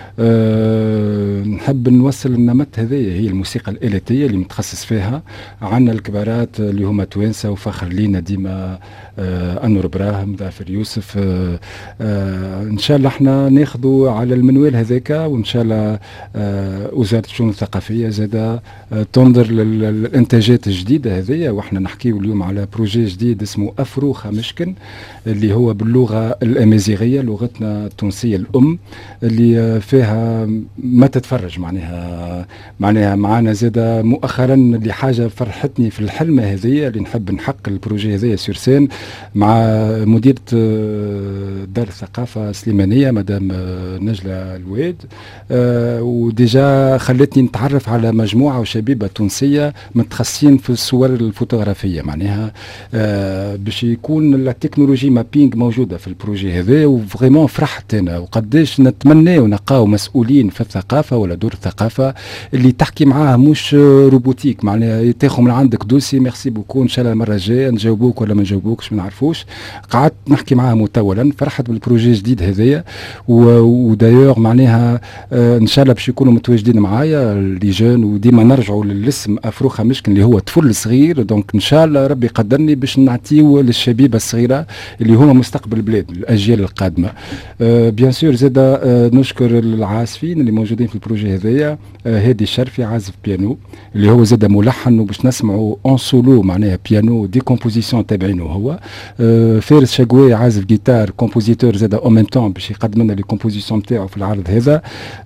أه نحب نوصل النمط هذايا، هي الموسيقى الآلاتية اللي متخصص فيها. عندنا الكبارات اللي هما توانسة وفخر لينا ديما، أه أنور براهم، ظافر يوسف. أه أه إن شاء الله احنا ناخذوا على المنوال هذاك، وإن شاء الله أه وزارة الشؤون الثقافية زادة أه تنظر للإنتاجات الجديدة هذيا. وإحنا نحكيو اليوم على بروجي جديد اسمه أفرو خمشكن، اللي هو باللغة الأمازيغية لغتنا التونسية الأم، اللي فيها ما تتفرج. معناها معناها معانا زاده مؤخرا اللي حاجه فرحتني في الحلمه هذه اللي نحب نحقق البروجي هذايا سورسين مع مديره دار الثقافه السليمانيه مدام نجله الواد. أه وديجا خلتني نتعرف على مجموعه وشبيبه تونسيه متخصصين في الصور الفوتوغرافيه، معناها أه باش يكون التكنولوجي مابينغ موجوده في البروجي هذا. وفريمون فرحت انا، وقداش نتمنى ونلقاو مسؤولين في الثقافه ولا دور الثقافه اللي تحكي معاه مش روبوتيك، معناها تاخذ من عندك دوسي ميرسي بوكو ان شاء الله المره الجايه نجاوبوك ولا ما نجاوبوكش ما نعرفوش. قعدت نحكي معاه متولا، فرحت بالبروجي الجديد هذايا. ودايوغ معناها آه ان شاء الله باش يكونوا متواجدين معايا لي جون، وديما نرجعوا للاسم افرو خمشكن اللي هو طفل صغير. دونك ان شاء الله ربي يقدرني باش نعطيو للشبيبه الصغيره اللي هما مستقبل البلاد الاجيال القادمه. آه بيان سور زاد آه نشكر العازفين اللي موجودين في البروجي هذايا. آه هادي الشرفي عازف بيانو اللي هو زاد ملحن، وباش نسمعوا اون سولو معناها بيانو دي كومبوزيسيون تابعينه هو. آه فارس شقوي عازف جيتار كومبوزيتور زاد او ميم طون باش يقدم لنا لي كومبوزيسيون نتاعو في العرض هذا.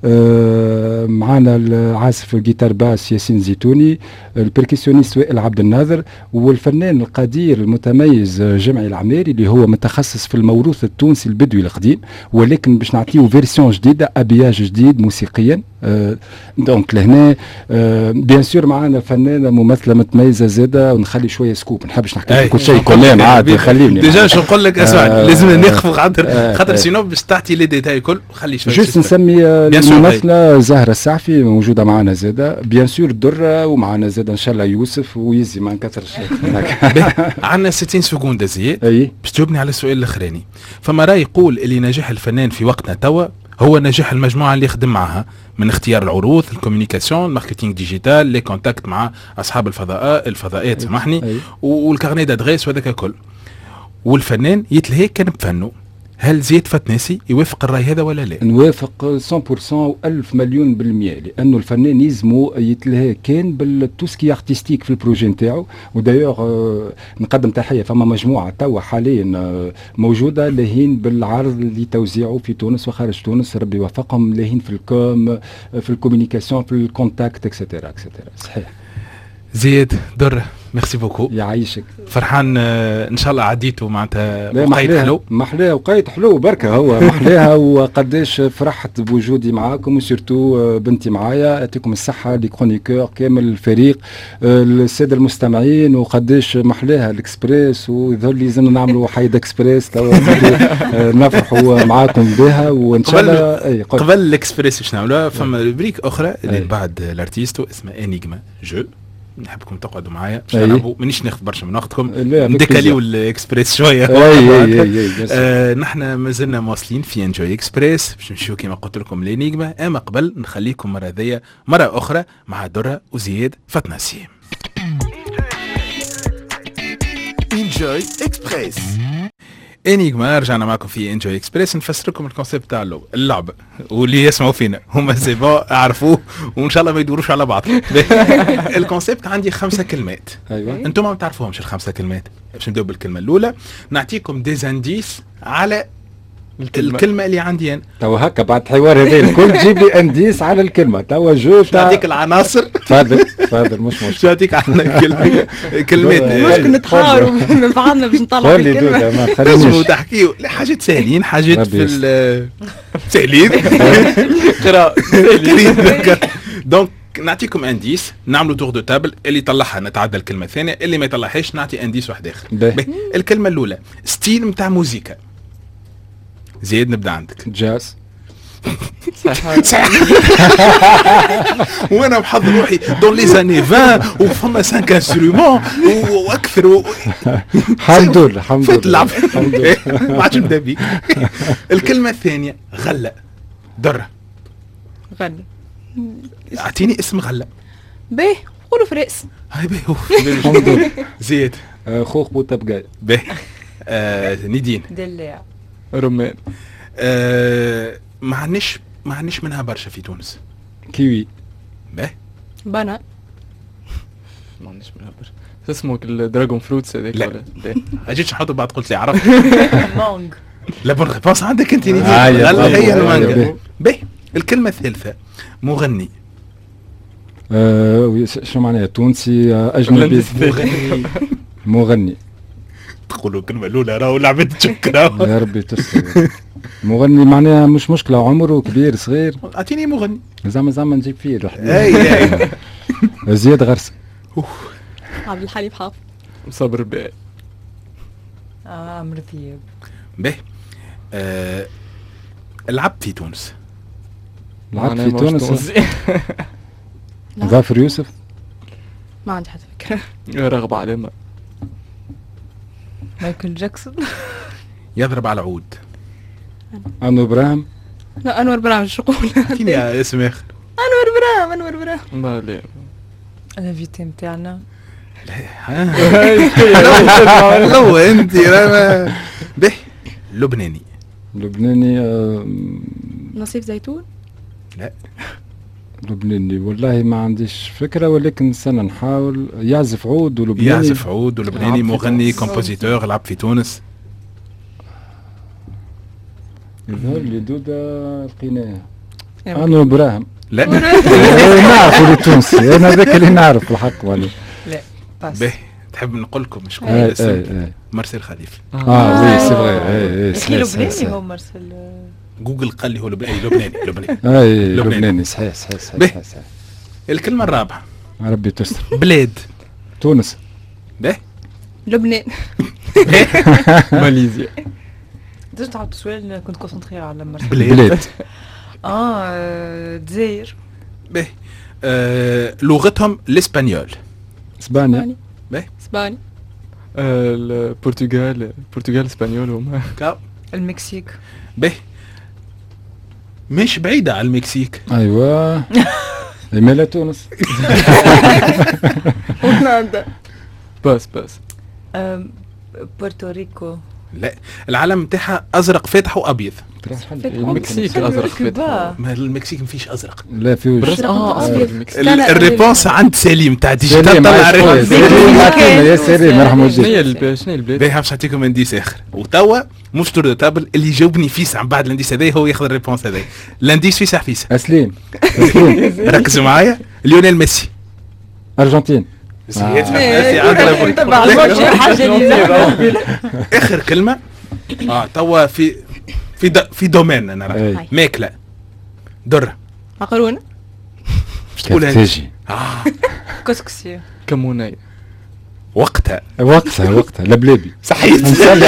آه معنا العازف الجيتار باس ياسين زيتوني، البركسيونيست وائل عبد الناظر، والفنان القدير المتميز جمعي العماري اللي هو متخصص في الموروث التونسي البدوي القديم، ولكن باش نعطيه فيرسيون جديده ابياج جديد موسيقيا. آه دونك لهنا آه بيان سور معنا فنانه ممثله متميزه زاده، ونخلي شويه سكوب، ما نحبش نحكي لك كل شيء كمان عاد خليني ديجا شو نقول لك اسمعني آه لازم نخفق خاطر آه خاطر سينو باش تعطي لي ديتاي كل خلي شويه جوست نسمي الممثله زهره السعفي موجوده معنا زاده، بيان سور درة، ومعنا زاده ان شاء الله يوسف ويزي ما نكثرش. عندنا ستين سكوند زياد باش تجاوبني على السؤال الاخراني. فما راي يقول اللي نجاح الفنان في وقتنا توا هو نجاح المجموعه اللي يخدم معها، من اختيار العروض، الكوميونيكاسيون، الماركتينغ ديجيتال، لي كونتاكت مع اصحاب الفضاء الفضائيات سامحني، والكارني دادريس وهذاك الكل، والفنان يتلهي كان بفنه. هل زياد فتناسي يوافق الراي هذا ولا لا؟ نوافق مية بالمية وألف مليون بالمية، لأنه الفنان يلزمو يتلهى كان بالتوسكي ارتستيك في البروجي نتاعو. ودايوغ آه نقدم تحية، فما مجموعة توا حاليا آه موجودة لاهين بالعرض اللي توزيعه في تونس وخارج تونس، ربي يوفقهم، لاهين في الكوم آه في الكوميونيكاسيون في الكونتاكت اكسترا اكسترا. صحيح. زياد در ميرسي بوكو، يعيشك. فرحان ان شاء الله عديتوا معناتها وقيت حلو. محلاها وقيت حلو بركه، هو محلاها وقداش فرحت بوجودي معاكم، وسيرتو بنتي معايا. يعطيكم الصحه لي كرونيكور كامل الفريق الساده المستمعين، وقداش محلاها الاكسبريس، ويظهر لي لازمنا نعملوا حيد اكسبريس توا نفرحوا معاكم بها. وان شاء الله قبل الاكسبريس باش نعملوها فما روبريك اخرى اللي بعد الارتيستو اسمها انيغما جو، نحبكم تقعدوا معايا باش نلعبوا، مانيش ناخذ برشا من وقتكم، نديكاليو الاكسبريس شويه. آه نحن مازلنا مواصلين في انجوي اكسبريس باش نمشيو كما قلت لكم لينيغما. اما قبل نخليكم مره ذيه مره اخرى مع درة وزياد فتناسي. انجوي اكسبريس. انيغما رجعنا معكم في انجوي اكسبريس. نفسر لكم الكونسيبت تاع اللعبه واللي يسمعوا فينا هما سي بون يعرفوه وان شاء الله ما يدوروش على بعض. الكونسيبت عندي خمسه كلمات. ايوه انتم ما تعرفوهمش الخمسه كلمات. باش نبداو بالكلمه الاولى نعطيكم ديزانديس على الكلمة. الكلمه اللي عندي انا. تو هكا بعد الحوار هذا الكل جيب لي انديس على الكلمه. تو جو نعطيك العناصر. تفضل تفضل مش مشكل. نعطيك على الكلمه كلمات. ممكن نتحاوروا من بعضنا باش نطلعوا الكلمه. ما تخرجوا تحكيوا حاجات سهلين حاجات في سهلين. قراء دونك نعطيكم انديس نعملوا تور دو تابل اللي يطلعها نتعدى الكلمه الثانيه اللي ما يطلعهاش نعطي انديس واحد اخر. الكلمه الاولى ستيل نتاع موسيقى. زياد نبدا عندك. جاز. وانا بحض روحي دون لي زاني عشرين وفما خمسة انسترومون واكثر. الحمد لله الحمد لله الحمد لله ما عادش نبدا بيك. الكلمه الثانيه غله. دره. غله. اعطيني اسم غله. باهي قولوا فريس. هاي باهي. الحمد لله. زياد. خوخ بوطبقاي. باهي. ندين. دلع. رمان. أه ما عندناش ما عندناش منها برشا في تونس. كيوي. باهي. بنا. ما عندناش منها برشا. اسمه الدراغون فروتس هذاك ولا؟ لا. اجيتش نحطه بعد قلت لي عرفت. مانغ. لا بون ريبونس عندك انت. ندين. آه غله هي المانجا. باهي. الكلمه الثالثه مغني. آه شو معناها تونسي اجنبي. مغني. مغني. تقولوا الكلمه الاولى راهو لعبت شكرا. يا ربي تستر. مغني معناها مش مشكله عمره كبير صغير. اعطيني مغني. زعما زعما نجيب فيه الواحد. اي اي. زياد غرس. عبد الحليم حافظ. صبر باء. اه عمرو دياب. باهي. آه لعبت في تونس. لعبت في تونس. ظافر يوسف. ما عندي حتى فكره. رغبه علامه. مايكل جاكسون. يضرب على العود. انور ابراهيم. لا انور ابراهيم شو قول. اعطيني اسم اخر. انور ابراهيم انور ابراهيم. ما لا. الانفيتي نتاعنا. لو انت راما. به لبناني. لبناني. آه نصيف زيتون. لا. لبناني والله ما عنديش فكرة ولكن سنة نحاول. يعزف عود ولبناني. يعزف عود ولبناني مغني كومبوزيتور لعب في تونس. يظهر لي دودة لقيناه. أنا إبراهيم. لا. نعرفوا التونسي أنا ذاك اللي نعرف الحق والله. لا. به تحب نقول لكم شكون الاسم؟ مرسل خليفي. اه وي سي فغي. اي اي لبناني هو مرسل. جوجل قال لي هو لبناني. لبناني لبناني. اي لبناني صحيح صحيح صحيح. الكلمة الرابعة. ربي تستر. بلاد. تونس. به لبنان. ماليزيا. ديجا تعاود السؤال كنت كونسونطري على مرسل. بلاد. اه دزاير. به لغتهم الاسبانيول. اسبانيا. به اسباني. البرتغال البرتغال اسبانيول هما. المكسيك. به مش بعيدة على المكسيك. ايوه. ايميلا تونس. هولندا. باس باس. بورتوريكو. لا العلم نتاعها ازرق فاتح وابيض. المكسيك ازرق فاتح. ما المكسيك ما فيش ازرق. لا فيهوش. اه الريبونس عند سليم تاع ديجيتال طلع يا سليم يرحم وجهك. شنو هي البلاد شنو هي البلاد؟ باهي باش نعطيكم انديس اخر وتوا مش تور دو تابل اللي يجاوبني فيس عن بعد الانديس هذا هو ياخذ الريبونس هذا. الانديس فيس حفيس. اسليم. ركزوا معايا. ليونيل ميسي. ارجنتين. اخر كلمه. اه توا في في في دومين انا راح ماكله. دره. مقرونه. مش تقول تجي. اه كسكسي. كموناي. وقتها وقتها وقتها لبلابي. صحيح.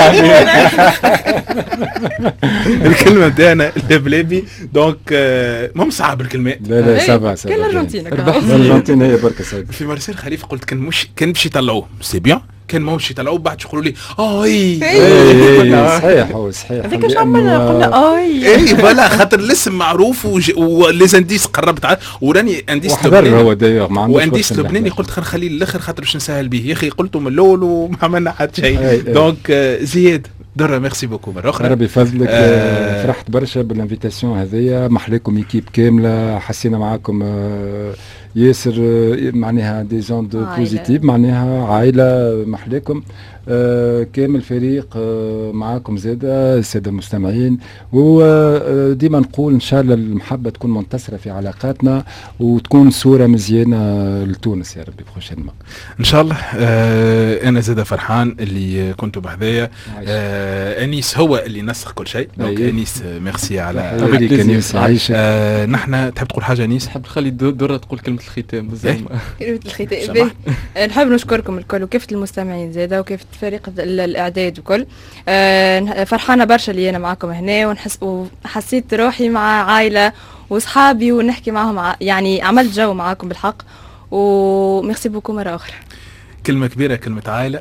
الكلمه تاعنا لبلابي دونك مهم صعب الكلمات. لا لا سبعة سبعة. كان الارجنتين. الارجنتين هي بركه سعيد. في مرسل خليفه قلت كان مش كان باش يطلعوه سي بيان كان ماهوش يطلعوه بعد يقولوا لي اه اي صحيح هو صحيح. هذيك اش عملنا قلنا اي اي فوالا خاطر الاسم معروف وليزانديس قربت على وراني انديس لبناني هو دايوغ ما عندوش. وانديس لبناني قلت خلينا نخليه للاخر خاطر باش نسهل به يا اخي قلته من الاول وما عملنا حتى شيء. دونك زياد درة ميرسي بوكو مرة أخرى. ربي يفضلك. آه فرحت برشا بالانفيتاسيون هذيا، محليكم ايكيب كاملة، حسينا معاكم آه ياسر آه معناها دي جون دو بوزيتيف، معناها عائلة محليكم آه كامل فريق آه معاكم زادة السادة المستمعين. وديما نقول إن شاء الله المحبة تكون منتصرة في علاقاتنا وتكون صورة مزيانة لتونس يا ربي بروشينمون إن شاء الله. آه أنا زادة فرحان اللي كنت بحذايا. آه أنيس هو اللي نسخ كل شيء. دونك أنيس ميرسي على أنيس عايشة. آه نحن تحب تقول حاجة أنيس؟ تحب تخلي درة تقول كلمة الختام بزاف. كلمة الختام نحب نشكركم الكل وكافة المستمعين زادة وكافة فريق الإعداد وكل. آه فرحانة برشا اللي أنا معاكم هنا، ونحس وحسيت روحي مع عائلة وصحابي ونحكي معهم، يعني عملت جو معاكم بالحق. وميرسي بوكو مرة أخرى. كلمة كبيرة، كلمة عائلة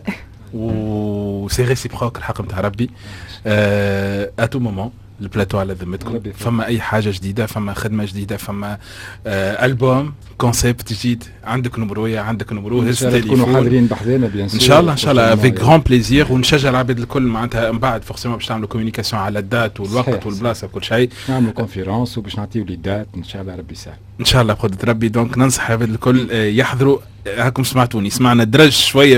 وسي ريسيبروك الحق نتاع ربي. اتو مومون البلاتو على ذمتكم، فما اي حاجه جديده، فما خدمه جديده، فما آه البوم كونسيبت جديد، عندك نمرويه عندك نمرو هز التليفون. تكونوا حاضرين بحذانا بيان سور ان شاء الله ان شاء الله افيك غران بليزير. ونشجع العباد الكل معناتها من بعد فورسيمون باش نعملوا كوميونيكاسيون على الدات والوقت والبلاصه وكل شيء، نعملوا كونفيرونس وباش نعطيو لي دات ان شاء الله ربي يسهل ان شاء الله بقدره ربي. دونك ننصح العباد الكل يحضروا. هاكم سمعتوني سمعنا درج شويه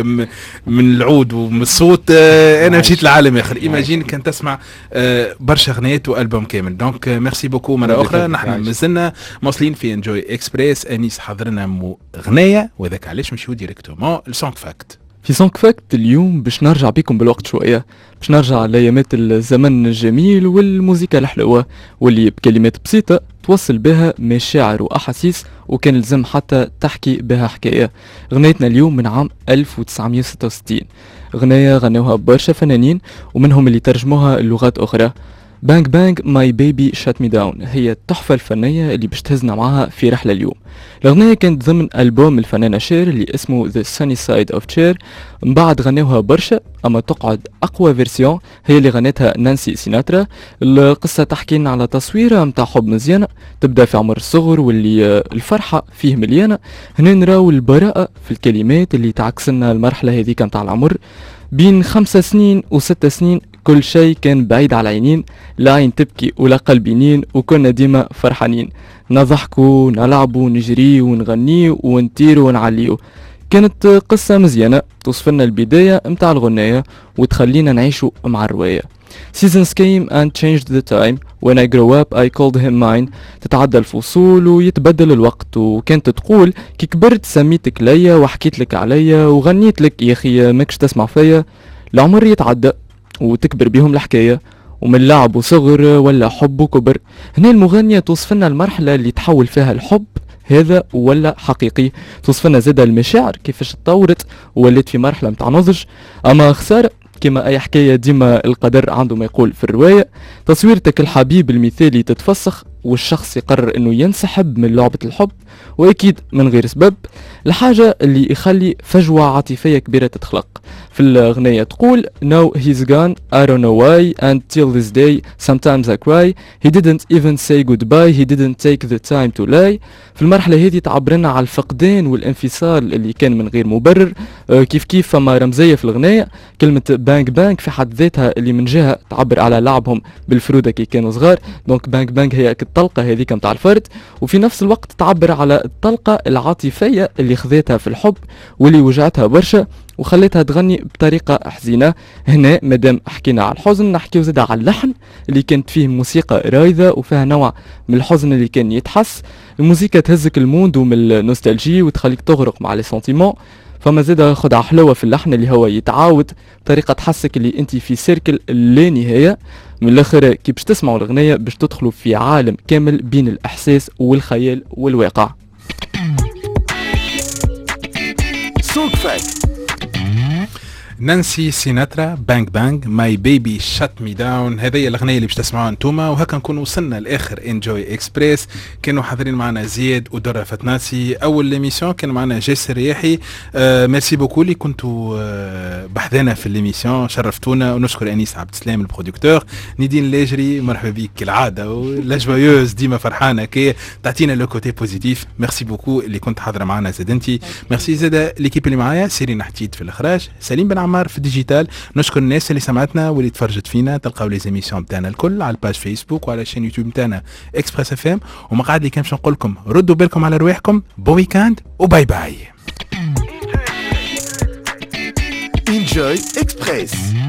من العود ومن الصوت. آه انا مشيت لعالم اخر. ايماجين كان تسمع آه برشا اغنيات والبوم كامل. دونك ميرسي بوكو مره اخرى. نحن مازلنا واصلين في انجوي اكسبريس. انيس حضرنا اغنيه وذاك علاش نمشيو ديريكتومون لسونك فاكت. في سونك فاكت اليوم باش نرجع بكم بالوقت شويه، باش نرجع لايامات الزمن الجميل والموسيقى الحلوه واللي بكلمات بسيطه توصل بها مشاعر واحاسيس وكان لازم حتى تحكي بها حكايه. غنيتنا اليوم من عام ألف وتسعمية وستة وستين، غنية غنوها برشا فنانين ومنهم اللي ترجموها لغات اخرى. بانج بانج ماي بيبي شات مي داون هي التحفة الفنية اللي باش تهزنا معها في رحلة اليوم. الأغنية كانت ضمن ألبوم الفنانة شير اللي اسمه The Sunny Side of Cher. من بعد غنوها برشا، أما تقعد أقوى فيرسيون هي اللي غنتها نانسي سيناترا. القصة تحكي لنا على تصويرة متاع حب مزيانة تبدأ في عمر الصغر واللي الفرحة فيه مليانة. هنا نراو البراءة في الكلمات اللي تعكس لنا المرحلة هذيك متاع العمر. بين خمسة سنين وستة سنين كل شيء كان بعيد على العينين، لا عين تبكي ولا قلب ينين، وكنا ديما فرحانين نضحكوا نلعبوا نجري ونغني ونطيروا ونعليو. كانت قصة مزيانة توصفلنا البداية متاع الغنية وتخلينا نعيشوا مع الرواية. Seasons came and changed the time. When I grow up I called him mine. تتعدى الفصول ويتبدل الوقت، وكانت تقول كي كبرت سميتك ليا وحكيت لك عليا وغنيت لك يا أخي ماكش تسمع فيا. العمر يتعدى وتكبر بهم الحكاية، ومن لعب وصغر ولا حب وكبر. هنا المغنية توصفنا المرحلة اللي تحول فيها الحب هذا ولا حقيقي، توصفنا زاد المشاعر كيفاش تطورت وولات في مرحلة متاع نضج. أما خسارة كما أي حكاية ديما القدر عنده ما يقول في الرواية. تصويرتك الحبيب المثالي تتفسخ والشخص يقرر انه ينسحب من لعبة الحب، واكيد من غير سبب. الحاجة اللي يخلي فجوة عاطفية كبيرة تتخلق. في الأغنية تقول No he's gone I don't know why and till this day sometimes I cry he didn't even say goodbye he didn't take the time to lie. في المرحلة هذه تعبرنا على الفقدان والانفصال اللي كان من غير مبرر. أه كيف كيف فما رمزية في الأغنية كلمة بانك بانك في حد ذاتها اللي من جهة تعبر على لعبهم بالفرودة كي كانوا صغار. دونك بانك بانك هي الطلقة هذيك متاع الفرد، وفي نفس الوقت تعبر على الطلقة العاطفية اللي خذيتها في الحب واللي وجعتها برشا وخليتها تغني بطريقة حزينة. هنا مادام حكينا على الحزن نحكيو زاد على اللحن اللي كانت فيه موسيقى رايدة وفيها نوع من الحزن اللي كان يتحس. الموسيقى تهزك المود ومن النوستالجي وتخليك تغرق مع لي سنتيمون. فما زاد خدعة حلوة في اللحن اللي هو يتعاود بطريقة تحسك اللي انت في سيركل لا نهاية. من الاخر كي باش تسمعوا الاغنية باش تدخلوا في عالم كامل بين الاحساس والخيال والواقع. سونك فاك نانسي سيناترا بانج بانج ماي بيبي شات مي داون. هذه الاغنيه اللي باش تسمعوها انتوما. وهكا نكون وصلنا لاخر انجوي اكسبريس. كانوا حاضرين معنا زياد ودره فتناسي. اول ليميسيون كان معنا جاسر رياحي. آه ميرسي بوكو اللي كنتوا آه بحذانا في الليميسيون، شرفتونا. ونشكر انيس عبد السلام البروديكتور. نيدين لاجري مرحبا بك كالعاده، ولا جويوز ديما فرحانه كي تعطينا لو كوتي بوزيتيف. ميرسي بوكو اللي كنت حاضره معنا زاد انتي. ميرسي زاد ليكيب اللي معايا سيرين حتيت في الاخراج، سليم بن عمار نعمر في الديجيتال. نشكر الناس اللي سمعتنا واللي تفرجت فينا. تلقاو لي زيميسيون نتاعنا الكل على الباج فيسبوك وعلى شين يوتيوب نتاعنا اكسبريس اف ام. وما قاعد لي كان باش نقول لكم ردوا بالكم على رواحكم. بو ويكاند وباي باي. Enjoy Express.